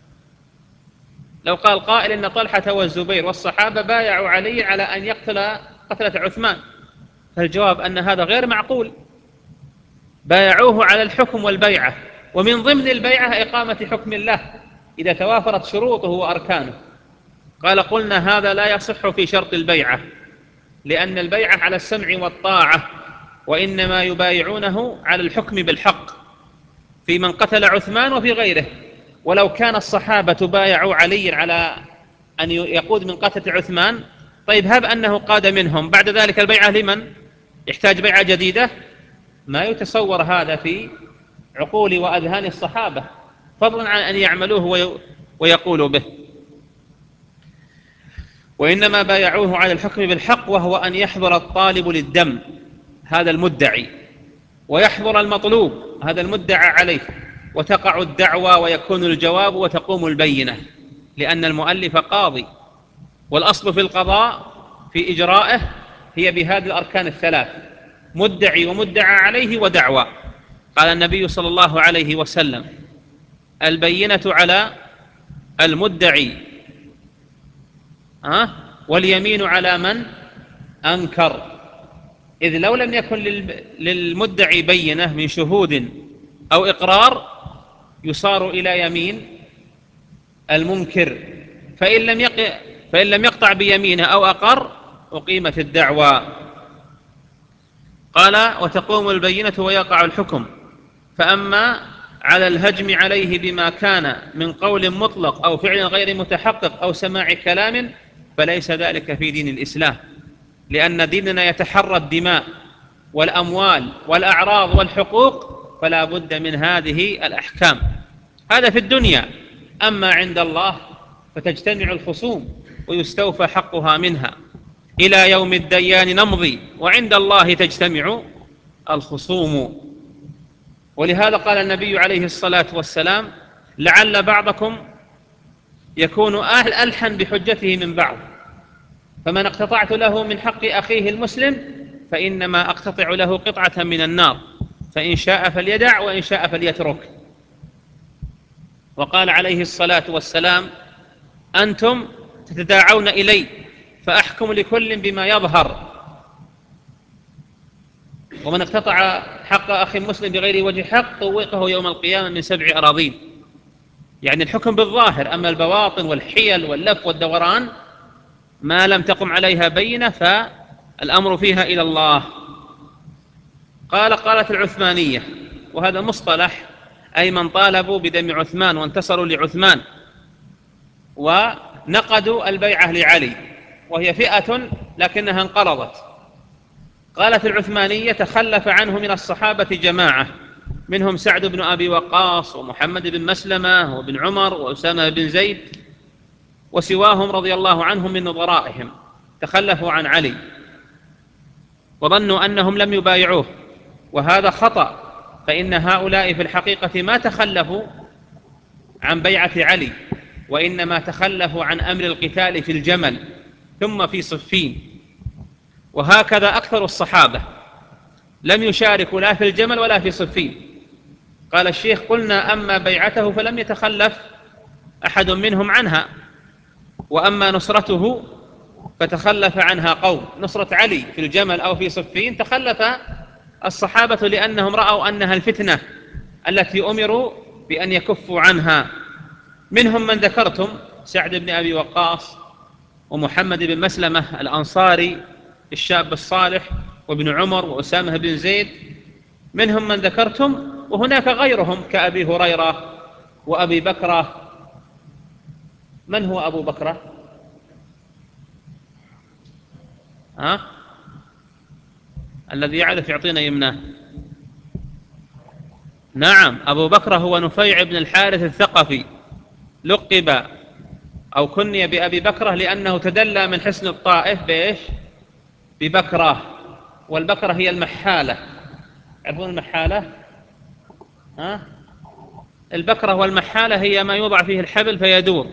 لو قال قائل إن طلحة والزبير والصحابة بايعوا علي على أن يقتل قتلة عثمان، فالجواب أن هذا غير معقول. بايعوه على الحكم والبيعة، ومن ضمن البيعة إقامة حكم الله إذا توافرت شروطه وأركانه. قال قلنا هذا لا يصح في شرط البيعة، لأن البيعة على السمع والطاعة، وإنما يبايعونه على الحكم بالحق في من قتل عثمان وفي غيره. ولو كان الصحابة بايعوا علي على أن يقود من قتلة عثمان، طيب هب أنه قاد منهم، بعد ذلك البيعة لمن؟ يحتاج بيعة جديدة؟ ما يتصور هذا في عقول وأذهان الصحابة، فضلا عن أن يعملوه ويقولوا به. وإنما بايعوه على الحكم بالحق، وهو أن يحضر الطالب للدم هذا المدعي، ويحضر المطلوب هذا المدعى عليه، وتقع الدعوى ويكون الجواب وتقوم البينة، لأن المؤلف قاضي، والأصل في القضاء في إجرائه هي بهذه الأركان الثلاث: مدعي ومدعى عليه ودعوى. قال النبي صلى الله عليه وسلم: البينة على المدعي أه؟ واليمين على من أنكر. إذ لو لم يكن للمدعي بينة من شهود أو إقرار يصار إلى يمين المنكر، فإن لم يقع فإن لم يقطع بيمينه أو أقر أقيمت الدعوى. قال: وتقوم البينة ويقع الحكم. فأما على الهجم عليه بما كان من قول مطلق أو فعل غير متحقق أو سماع كلام فليس ذلك في دين الإسلام، لأن ديننا يتحرى الدماء والأموال والأعراض والحقوق، فلا بد من هذه الأحكام. هذا في الدنيا. أما عند الله فتجتمع الخصوم ويستوفى حقها منها. إلى يوم الديان نمضي وعند الله تجتمع الخصوم. ولهذا قال النبي عليه الصلاة والسلام: لعل بعضكم يكون أهل ألحن بحجته من بعض، فمن اقتطعت له من حق أخيه المسلم فإنما أقتطع له قطعة من النار، فإن شاء فليدع وإن شاء فليترك. وقال عليه الصلاة والسلام: أنتم تتداعون إلي فأحكم لكل بما يظهر، ومن اقتطع حق أخي المسلم بغير وجه حق طوقه يوم القيامة من سبع أراضين. يعني الحكم بالظاهر، أما البواطن والحيل واللف والدوران ما لم تقم عليها بينة فالأمر فيها إلى الله. قال: قالت العثمانية، وهذا مصطلح، أي من طالبوا بدم عثمان وانتصروا لعثمان ونقدوا البيعة لعلي، وهي فئة لكنها انقرضت. قالت العثمانية: تخلف عنه من الصحابة جماعة، منهم سعد بن أبي وقاص ومحمد بن مسلمة وابن عمر وأسامة بن زيد وسواهم رضي الله عنهم من نظرائهم، تخلفوا عن علي وظنوا أنهم لم يبايعوه، وهذا خطأ، فإن هؤلاء في الحقيقة ما تخلفوا عن بيعة علي، وإنما تخلفوا عن أمر القتال في الجمل ثم في صفين. وهكذا أكثر الصحابة لم يشاركوا لا في الجمل ولا في صفين. قال الشيخ: قلنا أما بيعته فلم يتخلف أحد منهم عنها، وأما نصرته فتخلف عنها قوم. نصرة علي في الجمل أو في صفين تخلف الصحابة لأنهم رأوا أنها الفتنة التي أمروا بأن يكفوا عنها. منهم من ذكرتم: سعد بن أبي وقاص ومحمد بن مسلمة الأنصاري الشاب الصالح وابن عمر وأسامة بن زيد، منهم من ذكرتم، وهناك غيرهم كأبي هريرة وأبي بكرة. من هو أبو بكرة؟ ها؟ الذي يعرف يعطينا يمناه. نعم، أبو بكرة هو نفيع بن الحارث الثقفي، لقب أو كني بأبي بكرة لأنه تدلى من حصن الطائف بإيش؟ ببكرة، والبكرة هي المحالة. تعرفون المحالة؟ ها؟ البكرة والمحالة هي ما يوضع فيه الحبل فيدور،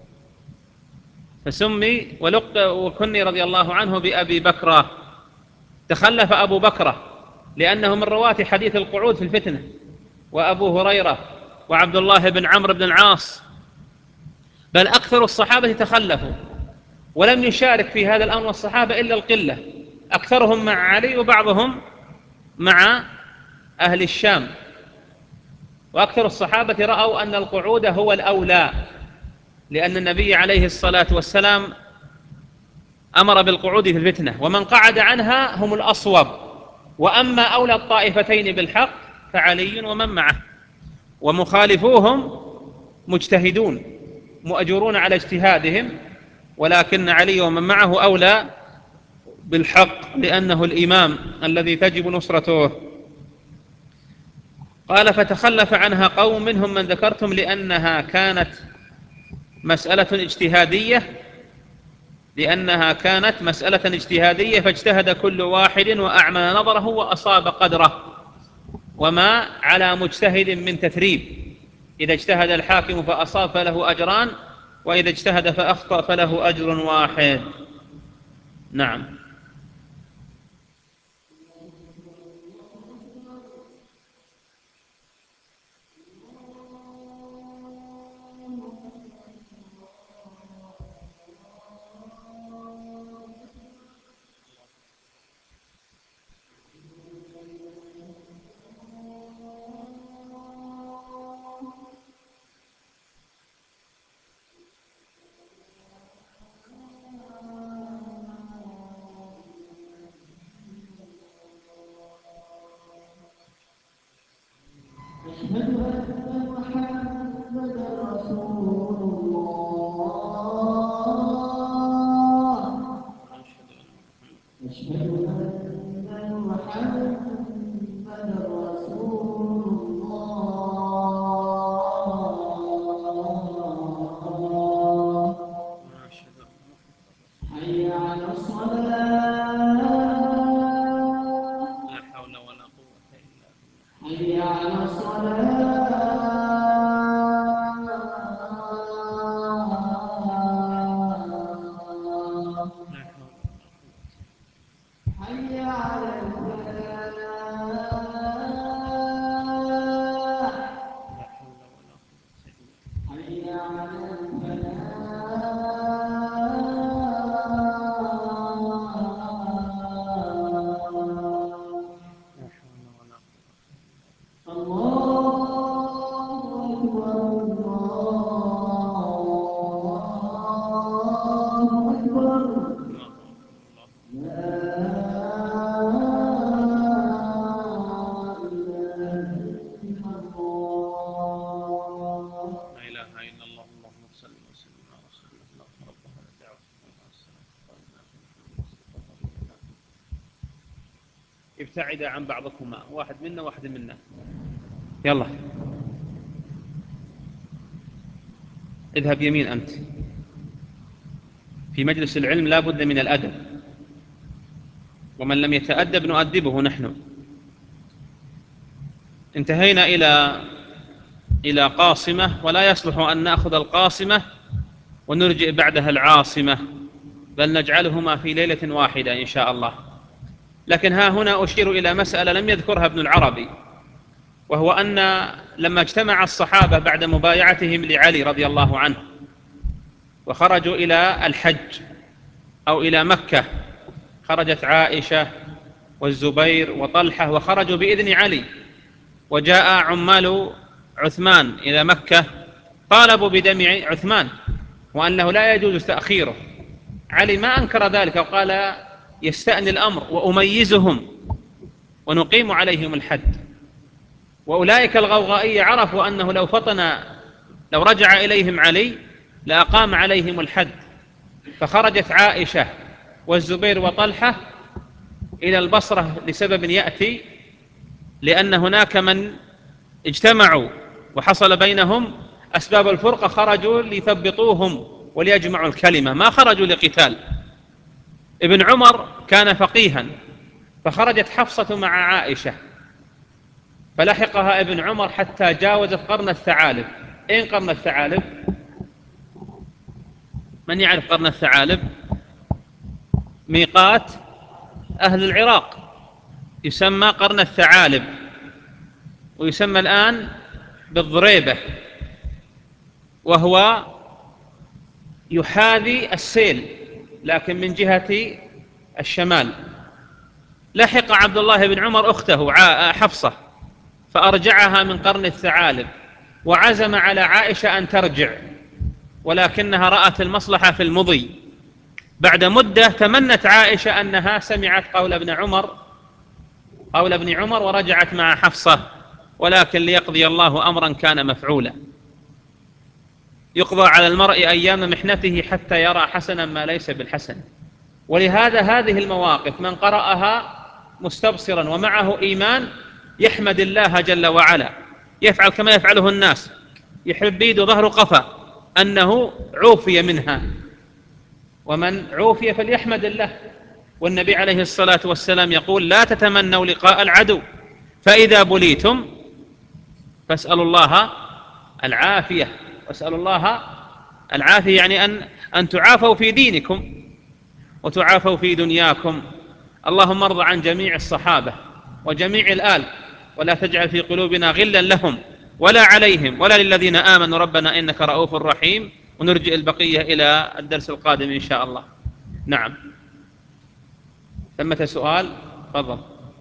فسمي ولق وكني رضي الله عنه بأبي بكرة. تخلف أبو بكرة لأنه من رواة حديث القعود في الفتنة، وأبو هريرة وعبد الله بن عمرو بن العاص، بل أكثر الصحابة تخلفوا، ولم يشارك في هذا الأمر الصحابة إلا القلة، أكثرهم مع علي وبعضهم مع أهل الشام. وأكثر الصحابة رأوا أن القعود هو الأولى، لأن النبي عليه الصلاة والسلام أمر بالقعود في الفتنة، ومن قعد عنها هم الأصوب. وأما أولى الطائفتين بالحق فعلي ومن معه، ومخالفوهم مجتهدون مؤجرون على اجتهادهم، ولكن علي ومن معه أولى بالحق لأنه الإمام الذي تجب نصرته. قال: فتخلف عنها قوم منهم من ذكرتم لأنها كانت مسألة اجتهادية لأنها كانت مسألة اجتهادية فاجتهد كل واحد وأعمى نظره وأصاب قدره، وما على مجتهد من تثريب، إذا اجتهد الحاكم فأصاب فله أجران، وإذا اجتهد فأخطأ فله أجر واحد. نعم. ابتعد عن بعضكما، واحد منا واحد منا. يلا اذهب يمين أنت. في مجلس العلم لا بد من الأدب، ومن لم يتأدب نؤدبه نحن. انتهينا إلى إلى قاصمة، ولا يصلح أن نأخذ القاصمة ونرجئ بعدها العاصمة، بل نجعلهما في ليلة واحدة إن شاء الله. لكن ها هنا أشير إلى مسألة لم يذكرها ابن العربي، وهو أن لما اجتمع الصحابة بعد مبايعتهم لعلي رضي الله عنه وخرجوا إلى الحج أو إلى مكة، خرجت عائشة والزبير وطلحة وخرجوا بإذن علي، وجاء عمال عثمان إلى مكة طالبوا بدم عثمان وأنه لا يجوز تأخيره. علي ما أنكر ذلك وقال: يستأني الأمر وأميزهم ونقيم عليهم الحد. وأولئك الغوغائية عرفوا أنه لو فطن لو رجع إليهم علي لأقام عليهم الحد، فخرجت عائشة والزبير وطلحة إلى البصرة لسبب يأتي، لأن هناك من اجتمعوا وحصل بينهم أسباب الفرقة، خرجوا ليثبطوهم وليجمعوا الكلمة، ما خرجوا لقتال. ابن عمر كان فقيها، فخرجت حفصة مع عائشة فلحقها ابن عمر حتى جاوزت قرن الثعالب. أين قرن الثعالب؟ من يعرف قرن الثعالب؟ ميقات أهل العراق، يسمى قرن الثعالب. ويسمى الآن بالضريبة، وهو يحاذي السيل لكن من جهة الشمال. لحق عبد الله بن عمر أخته حفصة فأرجعها من قرن الثعالب، وعزم على عائشة أن ترجع، ولكنها رأت المصلحة في المضي. بعد مدة تمنت عائشة أنها سمعت قول ابن عمر قول ابن عمر ورجعت مع حفصة، ولكن ليقضي الله أمرا كان مفعولا. يقضى على المرء أيام محنته حتى يرى حسنا ما ليس بالحسن. ولهذا هذه المواقف من قرأها مستبصرا ومعه إيمان يحمد الله جل وعلا، يفعل كما يفعله الناس، يحب بيد ظهر قفا أنه عوفي منها، ومن عوفي فليحمد الله. والنبي عليه الصلاة والسلام يقول: لا تتمنوا لقاء العدو، فإذا بليتم فاسألوا الله العافية. واسألوا الله العافية يعني أن, أن تعافوا في دينكم وتعافوا في دنياكم. اللهم ارض عن جميع الصحابة وجميع الآل، ولا تجعل في قلوبنا غلا لهم ولا عليهم ولا للذين آمنوا ربنا إنك رؤوف رحيم. ونرجئ البقية إلى الدرس القادم إن شاء الله. نعم، ثمة سؤال، تفضل.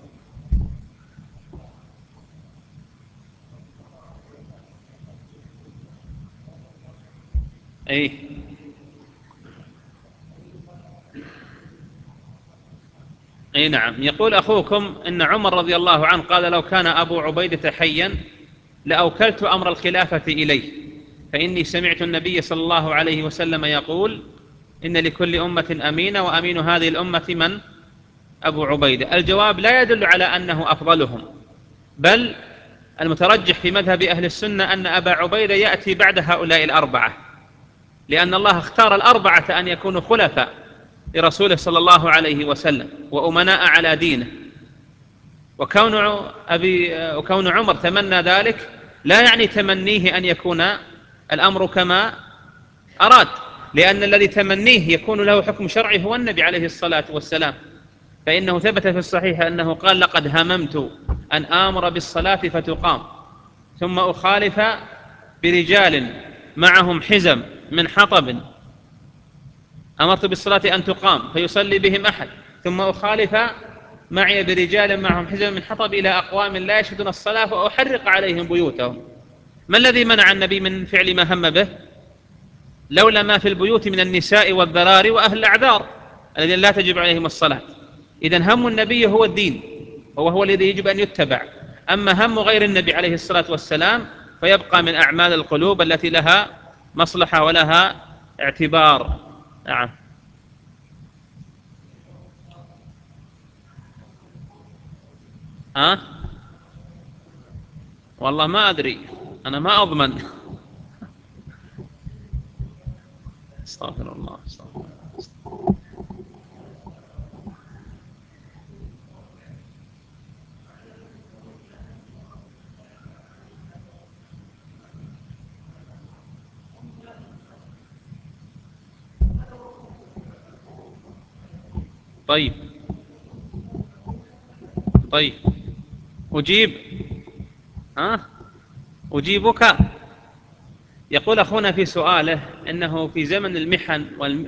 أي أي نعم. يقول أخوكم إن عمر رضي الله عنه قال: لو كان أبو عبيدة حيا لأوكلت أمر الخلافة إليه، فإني سمعت النبي صلى الله عليه وسلم يقول: إن لكل أمة أمينة، وأمين هذه الأمة من؟ أبو عبيدة. الجواب لا يدل على أنه أفضلهم، بل المترجح في مذهب أهل السنة أن أبا عبيدة يأتي بعد هؤلاء الأربعة، لأن الله اختار الأربعة أن يكونوا خلفاء لرسوله صلى الله عليه وسلم وأمناء على دينه. وكون, أبي وكون عمر تمنى ذلك لا يعني تمنيه أن يكون الأمر كما أراد، لأن الذي تمنيه يكون له حكم شرعي هو النبي عليه الصلاة والسلام، فإنه ثبت في الصحيح أنه قال: لقد هممت أن آمر بالصلاة فتقام ثم أخالف برجال معهم حزم من حطب، أمرت بالصلاة أن تقام فيصلي بهم أحد، ثم أخالف معي برجال معهم حزم من حطب إلى أقوام لا يشهدون الصلاة فأحرق عليهم بيوتهم. ما الذي منع النبي من فعل ما هم به؟ لولا ما في البيوت من النساء والذراري وأهل الأعذار الذين لا تجب عليهم الصلاة. إذن هم النبي هو الدين، وهو الذي يجب أن يتبع. أما هم غير النبي عليه الصلاة والسلام فيبقى من أعمال القلوب التي لها مصلحة ولها اعتبار. نعم. ها؟ والله ما أدري، أنا ما أضمن. استغفر الله استغفر الله. طيب طيب أجيب. ها؟ أجيبك. يقول أخونا في سؤاله إنه في زمن المحن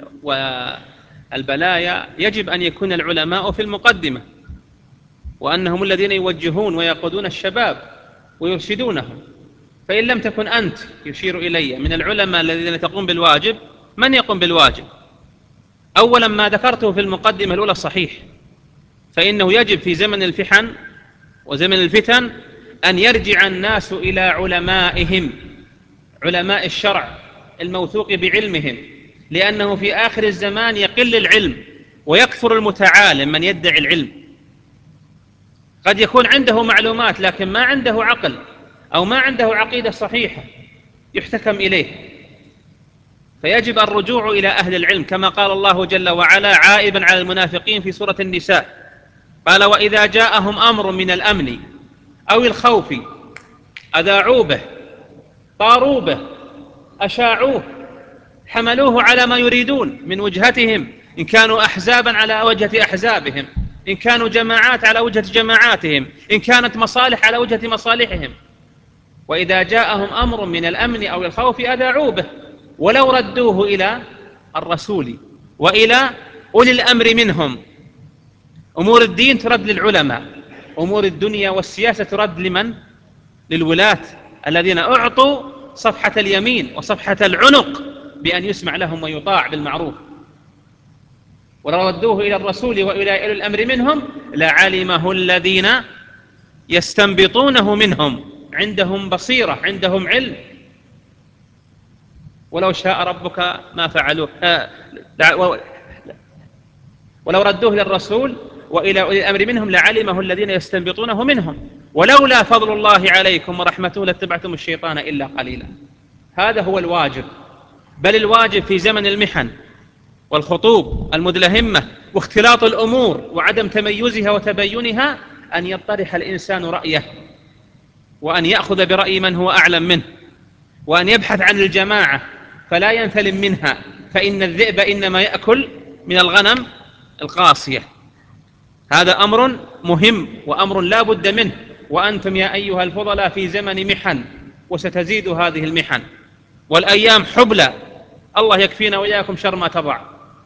والبلايا يجب أن يكون العلماء في المقدمة، وأنهم الذين يوجهون ويقودون الشباب ويرشدونهم. فإن لم تكن أنت، يشير إلي، من العلماء الذين تقوم بالواجب، من يقوم بالواجب؟ أولا ما ذكرته في المقدمة الأولى صحيح، فإنه يجب في زمن الفحن وزمن الفتن أن يرجع الناس إلى علمائهم، علماء الشرع الموثوق بعلمهم، لأنه في آخر الزمان يقل العلم ويكثر المتعالم من يدعي العلم. قد يكون عنده معلومات لكن ما عنده عقل أو ما عنده عقيدة صحيحة يحتكم إليه. فيجب الرجوع إلى أهل العلم، كما قال الله جل وعلا عائبا على المنافقين في سورة النساء، قال: وإذا جاءهم أمر من الأمن أو الخوف أذاعوا به طاروا به أشاعوه حملوه على ما يريدون من وجهتهم إن كانوا أحزابا على وجهة أحزابهم إن كانوا جماعات على وجهة جماعاتهم، إن كانت مصالح على وجهة مصالحهم. وإذا جاءهم أمر من الأمن أو الخوف أذاعوا به، ولو ردوه إلى الرسول وإلى أولي الأمر منهم. أمور الدين ترد للعلماء، أمور الدنيا والسياسة ترد لمن؟ للولاة الذين أعطوا صفحة اليمين وصفحة العنق بأن يسمع لهم ويطاع بالمعروف. ولو ردوه إلى الرسول وإلى أولي الأمر منهم لعلمه الذين يستنبطونه منهم، عندهم بصيرة، عندهم علم. ولو شاء ربك ما فعلوه، ولو ردوه للرسول وإلى أولي الأمر منهم لعلمه الذين يستنبطونه منهم ولولا فضل الله عليكم ورحمته لاتبعتم الشيطان إلا قليلا. هذا هو الواجب، بل الواجب في زمن المحن والخطوب المدلهمة واختلاط الأمور وعدم تميزها وتبينها أن يطرح الإنسان رأيه، وأن يأخذ برأي من هو أعلم منه، وأن يبحث عن الجماعة فلا ينثلم منها، فإن الذئب إنما يأكل من الغنم القاصية. هذا أمر مهم وأمر لا بد منه. وأنتم يا أيها الفضلاء في زمن محن، وستزيد هذه المحن والأيام حبلى، الله يكفينا وإياكم شر ما تضع.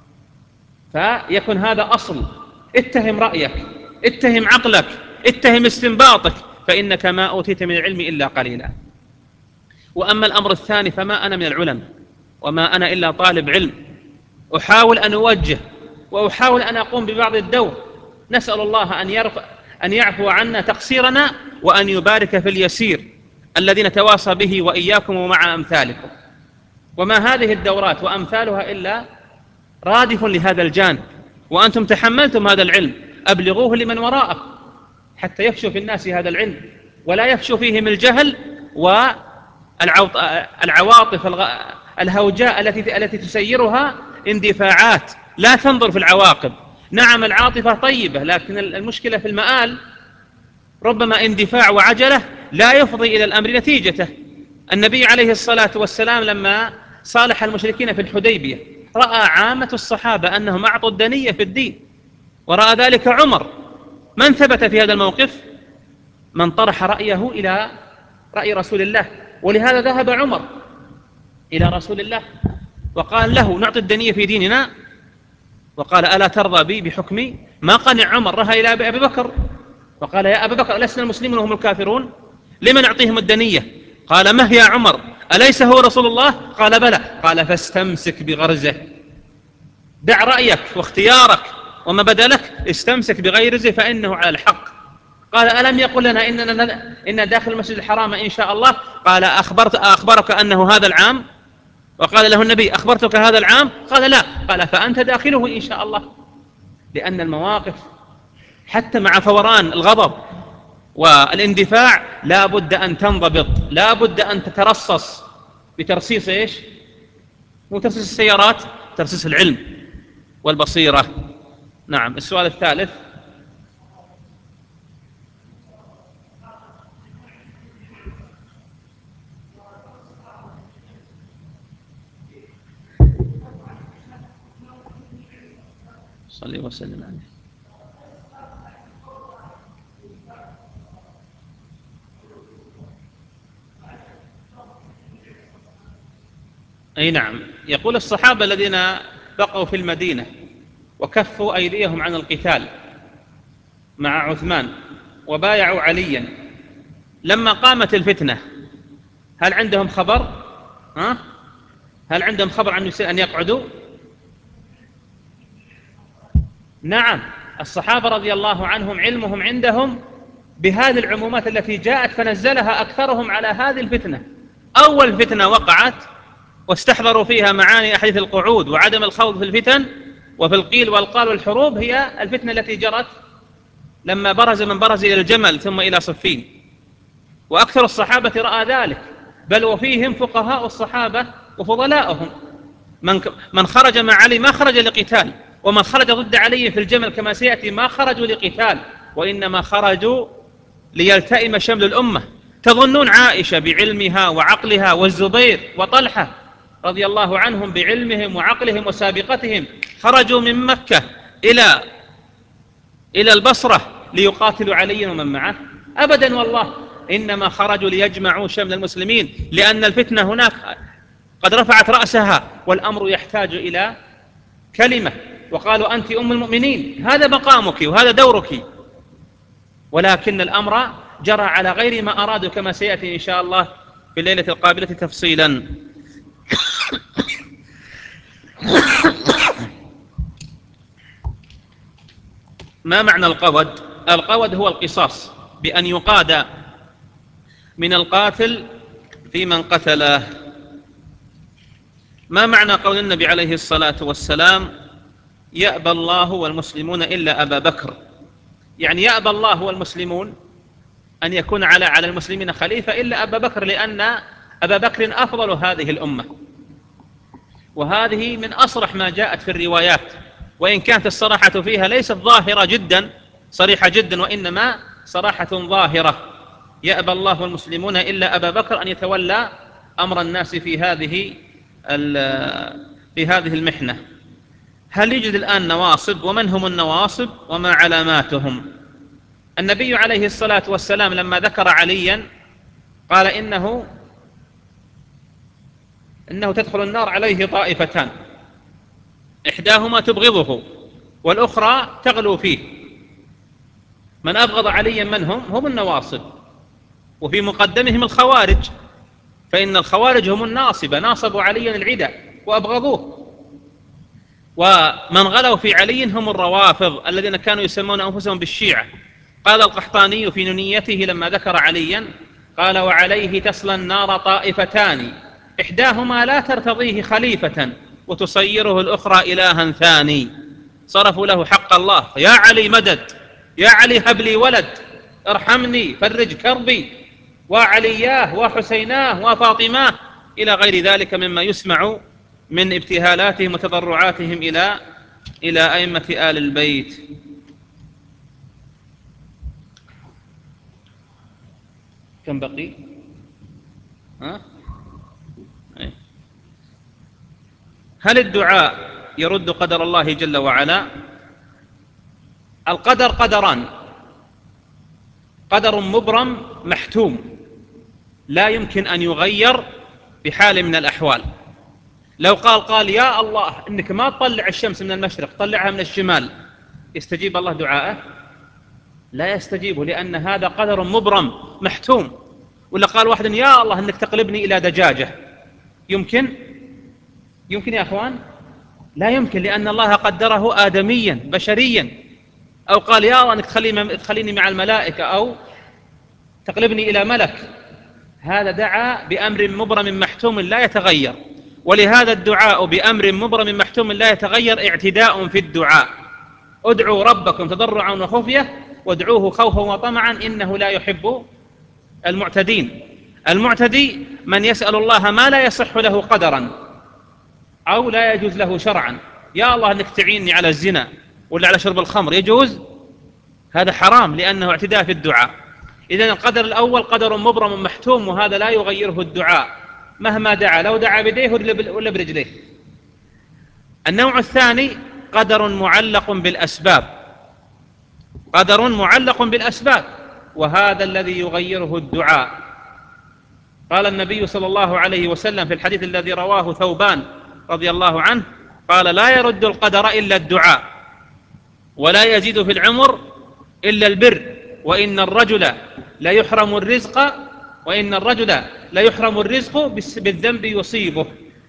فيكن هذا أصل، اتهم رأيك، اتهم عقلك، اتهم استنباطك، فإنك ما أوتيت من العلم إلا قليلا. وأما الأمر الثاني فما أنا من العلماء، وما أنا إلا طالب علم، أحاول أن أوجه وأحاول أن أقوم ببعض الدور. نسأل الله أن يرفع أن يعفو عنا تقصيرنا، وأن يبارك في اليسير الذي نتواصى به وإياكم ومع أمثالكم. وما هذه الدورات وأمثالها إلا رادف لهذا الجانب، وأنتم تحملتم هذا العلم، أبلغوه لمن وراءكم حتى يفشو في الناس هذا العلم، ولا يفشو فيهم الجهل والعواطف الهوجاء التي التي تسيرها اندفاعات لا تنظر في العواقب. نعم العاطفة طيبة، لكن المشكلة في المآل، ربما اندفاع وعجلة لا يفضي إلى الأمر نتيجته. النبي عليه الصلاة والسلام لما صالح المشركين في الحديبية رأى عامة الصحابة أنهم أعطوا الدنية في الدين، ورأى ذلك عمر. من ثبت في هذا الموقف؟ من طرح رأيه إلى رأي رسول الله. ولهذا ذهب عمر إلى رسول الله وقال له نعطي الدنية في ديننا، وقال ألا ترضى بي بحكمي؟ ما قنع عمر، رهى إلى أبي بكر وقال يا أبا بكر ألسنا المسلمون وهم الكافرون؟ لمن نعطيهم الدنية؟ قال مه يا عمر، أليس هو رسول الله؟ قال بلى. قال فاستمسك بغرزه، دع رأيك واختيارك وما بدا لك، استمسك بغيرزه فإنه على الحق. قال ألم يقل لنا إننا إن داخل المسجد الحرام إن شاء الله؟ قال أخبرت أخبرك أنه هذا العام؟ وقال له النبي أخبرتك هذا العام؟ قال لا. قال فأنت داخله إن شاء الله. لأن المواقف حتى مع فوران الغضب والاندفاع لا بد أن تنضبط، لا بد أن تترصص بترصيص إيش؟ مو ترصيص السيارات، ترصيص العلم والبصيرة. نعم. السؤال الثالث. صلي وسلم عليه. أي نعم. يقول الصحابة الذين بقوا في المدينة وكفوا أيديهم عن القتال مع عثمان وبايعوا عليا، لما قامت الفتنة هل عندهم خبر؟ ها؟ هل عندهم خبر عن أن يقعدوا؟ نعم. الصحابة رضي الله عنهم علمهم عندهم بهذه العمومات التي جاءت فنزلها أكثرهم على هذه الفتنة. أول فتنة وقعت واستحضروا فيها معاني أحاديث القعود وعدم الخوض في الفتن وفي القيل والقال والحروب، هي الفتنة التي جرت لما برز من برز إلى الجمل ثم إلى صفين. وأكثر الصحابة رأى ذلك، بل وفيهم فقهاء الصحابة وفضلاءهم. من من خرج مع علي ما خرج لقتال، ومن خرج ضد علي في الجمل كما سيأتي ما خرجوا لقتال، وإنما خرجوا ليلتئم شمل الأمة. تظنون عائشة بعلمها وعقلها والزبير وطلحة رضي الله عنهم بعلمهم وعقلهم وسابقتهم خرجوا من مكة إلى إلى البصرة ليقاتلوا عليا ومن معه؟ أبدا والله، إنما خرجوا ليجمعوا شمل المسلمين، لأن الفتنة هناك قد رفعت رأسها، والأمر يحتاج إلى كلمة، وقالوا أنت أم المؤمنين، هذا مقامك وهذا دورك، ولكن الأمر جرى على غير ما أرادوا، كما سيأتي إن شاء الله في الليلة القابلة تفصيلا. ما معنى القود؟ القود هو القصاص، بأن يقاد من القاتل في من قتله. ما معنى قول النبي عليه الصلاة والسلام يأبى الله والمسلمون إلا أبا بكر؟ يعني يأبى الله والمسلمون أن يكون على على المسلمين خليفة إلا أبا بكر، لأن أبا بكر أفضل هذه الأمة. وهذه من أصرح ما جاءت في الروايات، وإن كانت الصراحة فيها ليست ظاهرة جدا صريحة جدا، وإنما صراحة ظاهرة. يأبى الله والمسلمون إلا أبا بكر أن يتولى أمر الناس في هذه في هذه المحنة. هل يوجد الآن نواصب؟ ومن هم النواصب وما علاماتهم؟ النبي عليه الصلاة والسلام لما ذكر عليا قال إنه إنه تدخل النار عليه طائفتان، إحداهما تبغضه والأخرى تغلو فيه. من أبغض عليا من هم؟ هم النواصب، وفي مقدمهم الخوارج، فإن الخوارج هم الناصبة، ناصبوا عليا العدى وأبغضوه. ومن غلوا في علي هم الروافض الذين كانوا يسمون أنفسهم بالشيعة. قال القحطاني في نونيته لما ذكر عليا قال وعليه تصلى النار طائفتان إحداهما لا ترتضيه خليفة وتصيره الأخرى إلها ثاني. صرفوا له حق الله، يا علي مدد، يا علي هب لي ولد، ارحمني فرج كربي، وعلياه وحسيناه وفاطماه، إلى غير ذلك مما يسمع من ابتهالاتهم وتضرعاتهم إلى إلى أئمة آل البيت. كم بقي؟ ها؟ هل الدعاء يرد قدر الله جل وعلا؟ القدر قدران: قدر مبرم محتوم لا يمكن أن يغير بحال من الأحوال. لو قال قال يا الله إنك ما تطلع الشمس من المشرق، طلعها من الشمال، يستجيب الله دعاءه؟ لا يستجيبه، لأن هذا قدر مبرم محتوم. ولا قال واحد يا الله إنك تقلبني إلى دجاجة، يمكن؟ يمكن يا أخوان؟ لا يمكن، لأن الله قدره آدميا بشريا. أو قال يا الله إنك تخليني مع الملائكة، أو تقلبني إلى ملك، هذا دعا بأمر مبرم محتوم لا يتغير. ولهذا الدعاء بأمر مبرم محتوم لا يتغير اعتداء في الدعاء. ادعوا ربكم تضرعا وخفية وادعوه خوفا وطمعا إنه لا يحب المعتدين. المعتدي من يسأل الله ما لا يصح له قدرا أو لا يجوز له شرعا. يا الله أنك تعيني على الزنا ولا على شرب الخمر، يجوز؟ هذا حرام، لأنه اعتداء في الدعاء. إذن القدر الأول قدر مبرم محتوم، وهذا لا يغيره الدعاء مهما دعا، لو دعا بيديه ولا برجليه. النوع الثاني قدر معلق بالأسباب، قدر معلق بالأسباب، وهذا الذي يغيره الدعاء. قال النبي صلى الله عليه وسلم في الحديث الذي رواه ثوبان رضي الله عنه قال لا يرد القدر إلا الدعاء، ولا يزيد في العمر إلا البر، وإن الرجل لا يحرم الرزق وإن الرجل لا يحرم الرزق بالذنب يصيبه.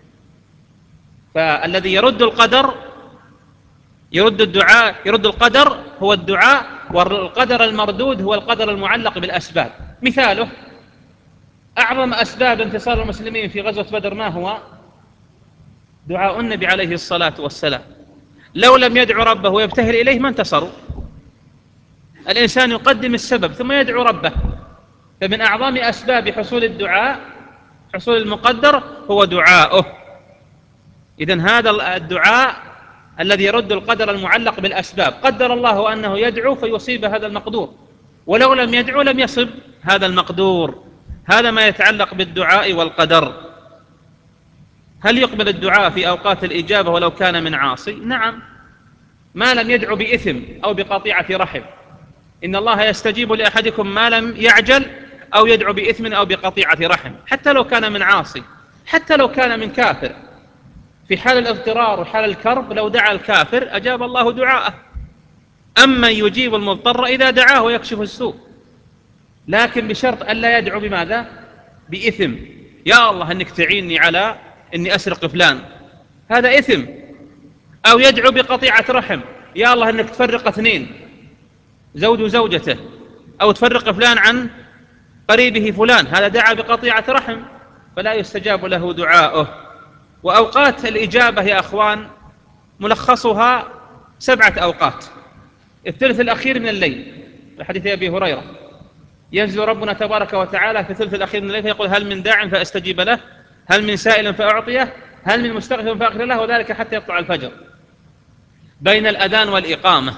فالذي يرد القدر يرد الدعاء، يرد القدر هو الدعاء، والقدر المردود هو القدر المعلق بالأسباب. مثاله أعظم أسباب انتصار المسلمين في غزوة بدر ما هو؟ دعاء النبي عليه الصلاة والسلام. لو لم يدعو ربه ويبتهل إليه ما انتصروا. الإنسان يقدم السبب ثم يدعو ربه. فمن أعظم أسباب حصول الدعاء حصول المقدر هو دعاؤه. إذن هذا الدعاء الذي يرد القدر المعلق بالأسباب. قدر الله أنه يدعو فيصيب هذا المقدور، ولو لم يدعو لم يصب هذا المقدور. هذا ما يتعلق بالدعاء والقدر. هل يقبل الدعاء في أوقات الإجابة ولو كان من عاصي؟ نعم، ما لم يدعو بإثم أو بقطيعة رحم. إن الله يستجيب لأحدكم ما لم يعجل أو يدعو بإثم أو بقطيعة رحم، حتى لو كان من عاصي، حتى لو كان من كافر. في حال الاضطرار وحال الكرب لو دعا الكافر أجاب الله دعاءه. أما يجيب المضطر إذا دعاه ويكشف السوء، لكن بشرط ألا يدعو بماذا؟ بإثم. يا الله أنك تعيني على أني أسرق فلان، هذا إثم. أو يدعو بقطيعة رحم، يا الله أنك تفرق اثنين، زوج وزوجته، أو تفرق فلان عن قريبه فلان، هذا دعا بقطيعة رحم، فلا يستجاب له دعاؤه. وأوقات الإجابة يا أخوان ملخصها سبعة أوقات. الثلث الأخير من الليل، الحديث أبي هريرة، ينزل ربنا تبارك وتعالى في الثلث الأخير من الليل فيقول هل من داع فأستجيب له، هل من سائل فأعطيه، هل من مستغفر فأغفر له، وذلك حتى يطلع الفجر. بين الأذان والإقامة،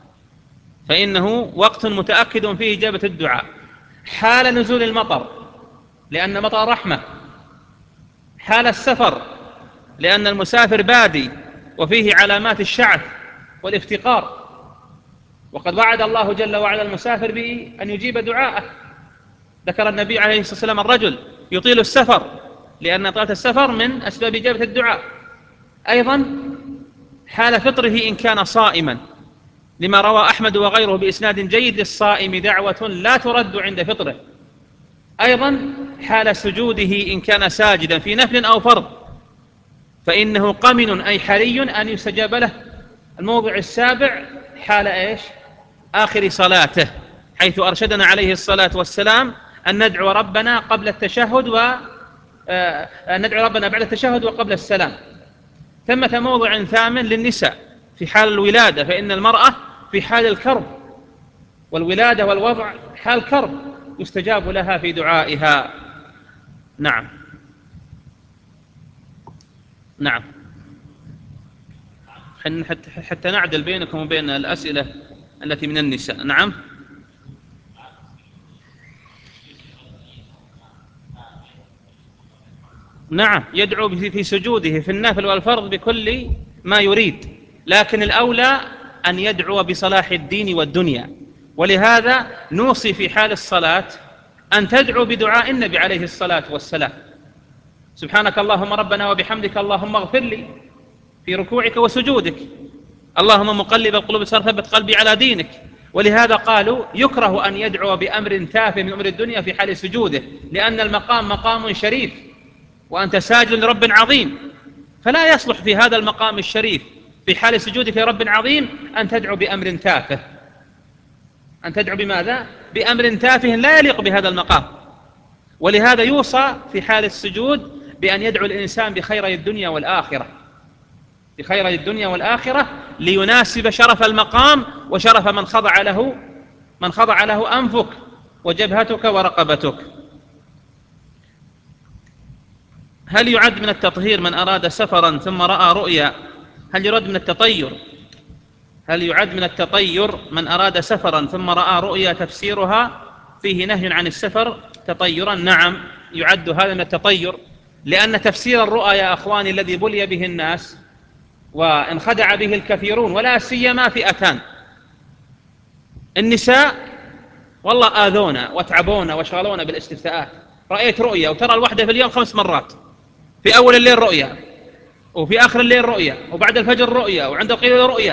فإنه وقت متأكد فيه إجابة الدعاء. حال نزول المطر لأن مطر رحمة، حال السفر لأن المسافر بادي وفيه علامات الشعث والافتقار، وقد وعد الله جل وعلا المسافر بأن يجيب دعاءه. ذكر النبي عليه الصلاة والسلام الرجل يطيل السفر لأن طالة السفر من أسباب إجابة الدعاء. أيضا حال فطره إن كان صائما، لما روى أحمد وغيره بإسناد جيد للصائم دعوة لا ترد عند فطره. أيضا حال سجوده إن كان ساجدا في نفل أو فرض، فإنه قمن أي حري أن يستجاب له. الموضع السابع حال إيش؟ آخر صلاته، حيث أرشدنا عليه الصلاة والسلام أن ندعو ربنا قبل التشهد و أن ندعو ربنا بعد التشهد وقبل السلام. ثمة موضع ثامن للنساء في حال الولادة، فإن المرأة في حال الكرب، والولادة والوضع حال كرب يستجاب لها في دعائها. نعم نعم حتى نعدل بينكم وبين الأسئلة التي من النساء. نعم نعم يدعو في سجوده في النافل والفرض بكل ما يريد، لكن الأولى أن يدعو بصلاح الدين والدنيا. ولهذا نوصي في حال الصلاة أن تدعو بدعاء النبي عليه الصلاة والسلام: سبحانك اللهم ربنا وبحمدك اللهم اغفر لي، في ركوعك وسجودك. اللهم مقلب القلوب ثبت قلبي على دينك. ولهذا قالوا يكره أن يدعو بأمر تافه من أمر الدنيا في حال سجوده، لأن المقام مقام شريف وأنت ساجد لرب عظيم، فلا يصلح في هذا المقام الشريف في حال سجودك لرب عظيم أن تدعو بأمر تافه. أن تدعو بماذا؟ بأمر تافه لا يليق بهذا المقام. ولهذا يوصى في حال السجود بأن يدعو الإنسان بخيري الدنيا والآخرة، بخيري الدنيا والآخرة، ليناسب شرف المقام وشرف من خضع له من خضع له أنفك وجبهتك ورقبتك. هل يعد من التطهير من أراد سفرا ثم رأى رؤيا؟ هل يرد من التطير؟ هل يعد من التطير من أراد سفرا ثم رأى رؤيا تفسيرها فيه نهي عن السفر تطيرا؟ نعم يعد هذا من التطير، لأن تفسير الرؤى يا أخواني الذي بلي به الناس وانخدع به الكثيرون، ولا سيما فئتان: النساء والله آذونا وتعبونا وشغلونا بالاستفتاءات، رأيت رؤيا، وترى الوحدة في اليوم خمس مرات، في أول الليل رؤيا، وفي آخر الليل رؤيا، وبعد الفجر رؤيا، وعند القيلولة رؤيا.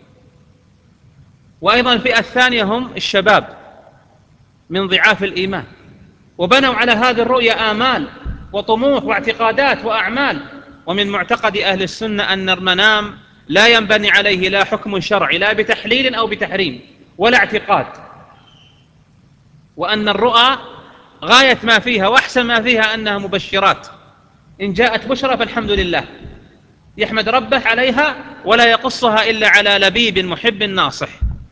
وأيضا الفئة الثانية هم الشباب من ضعاف الإيمان، وبنوا على هذه الرؤيا آمال وطموح واعتقادات وأعمال. ومن معتقد أهل السنة أن المنام لا ينبني عليه لا حكم شرعي لا بتحليل أو بتحريم ولا اعتقاد، وأن الرؤى غاية ما فيها وأحسن ما فيها أنها مبشرات، إن جاءت بشرى فالحمد لله، يحمد ربه عليها ولا يقصها إلا على لبيب محب ناصح.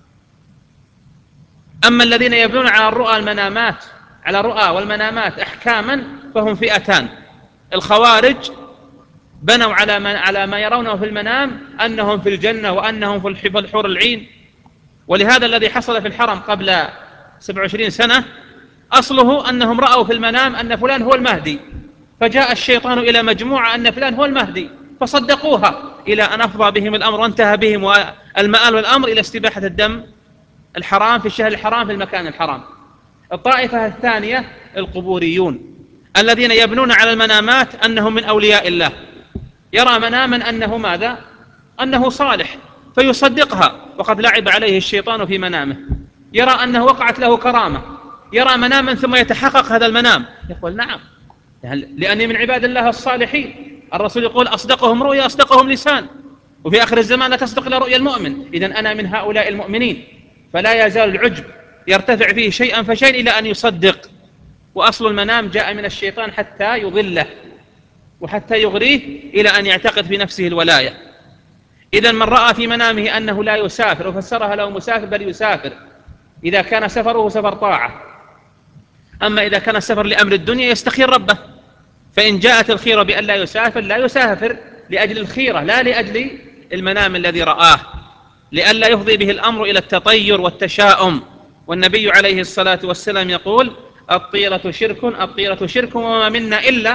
أما الذين يبنون على الرؤى المنامات على الرؤى والمنامات أحكاما فهم فئتان: الخوارج بنوا على ما, على ما يرونه في المنام أنهم في الجنة وأنهم في الحور العين. ولهذا الذي حصل في الحرم قبل سبع وعشرين سنة أصله أنهم رأوا في المنام أن فلان هو المهدي، فجاء الشيطان إلى مجموعة أن فلان هو المهدي فصدقوها، إلى أن أفضى بهم الأمر وانتهى بهم المآل والأمر إلى استباحة الدم الحرام في الشهر الحرام في المكان الحرام. الطائفة الثانية القبوريون الذين يبنون على المنامات أنهم من أولياء الله، يرى مناما أنه ماذا؟ أنه صالح فيصدقها وقد لعب عليه الشيطان في منامه، يرى أنه وقعت له كرامة، يرى مناما ثم يتحقق هذا المنام، يقول نعم لأني من عباد الله الصالحين. الرسول يقول أصدقهم رؤيا أصدقهم لسان، وفي آخر الزمان لا تصدق إلا رؤيا المؤمن. إذن أنا من هؤلاء المؤمنين. فلا يزال العجب يرتفع فيه شيئا فشيئا إلى أن يصدق. وأصل المنام جاء من الشيطان حتى يضله وحتى يغريه إلى أن يعتقد في نفسه الولاية. إذن من رأى في منامه أنه لا يسافر وفسرها له مسافر بل يسافر إذا كان سفره سفر طاعة، أما إذا كان السفر لأمر الدنيا يستخير ربه، فإن جاءت الخيرة بأن لا يسافر لا يسافر لأجل الخيرة لا لأجل المنام الذي رآه، لئلا يفضي به الأمر إلى التطير والتشاؤم. والنبي عليه الصلاة والسلام يقول الطيرة شرك الطيرة شرك وما منا إلا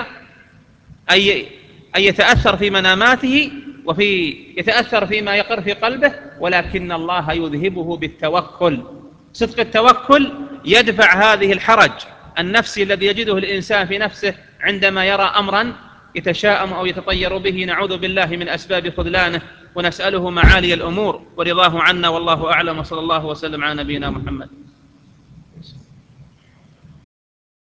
أن يتأثر في مناماته وفي يتأثر فيما يقر في قلبه، ولكن الله يذهبه بالتوكل. صدق التوكل يدفع هذه الحرج النفسي الذي يجده الإنسان في نفسه عندما يرى أمرا يتشاءم أو يتطير به، نعوذ بالله من أسباب خذلانه، ونسأله معالي الأمور ورضاه عنا، والله أعلم، وصلى الله وسلم على نبينا محمد.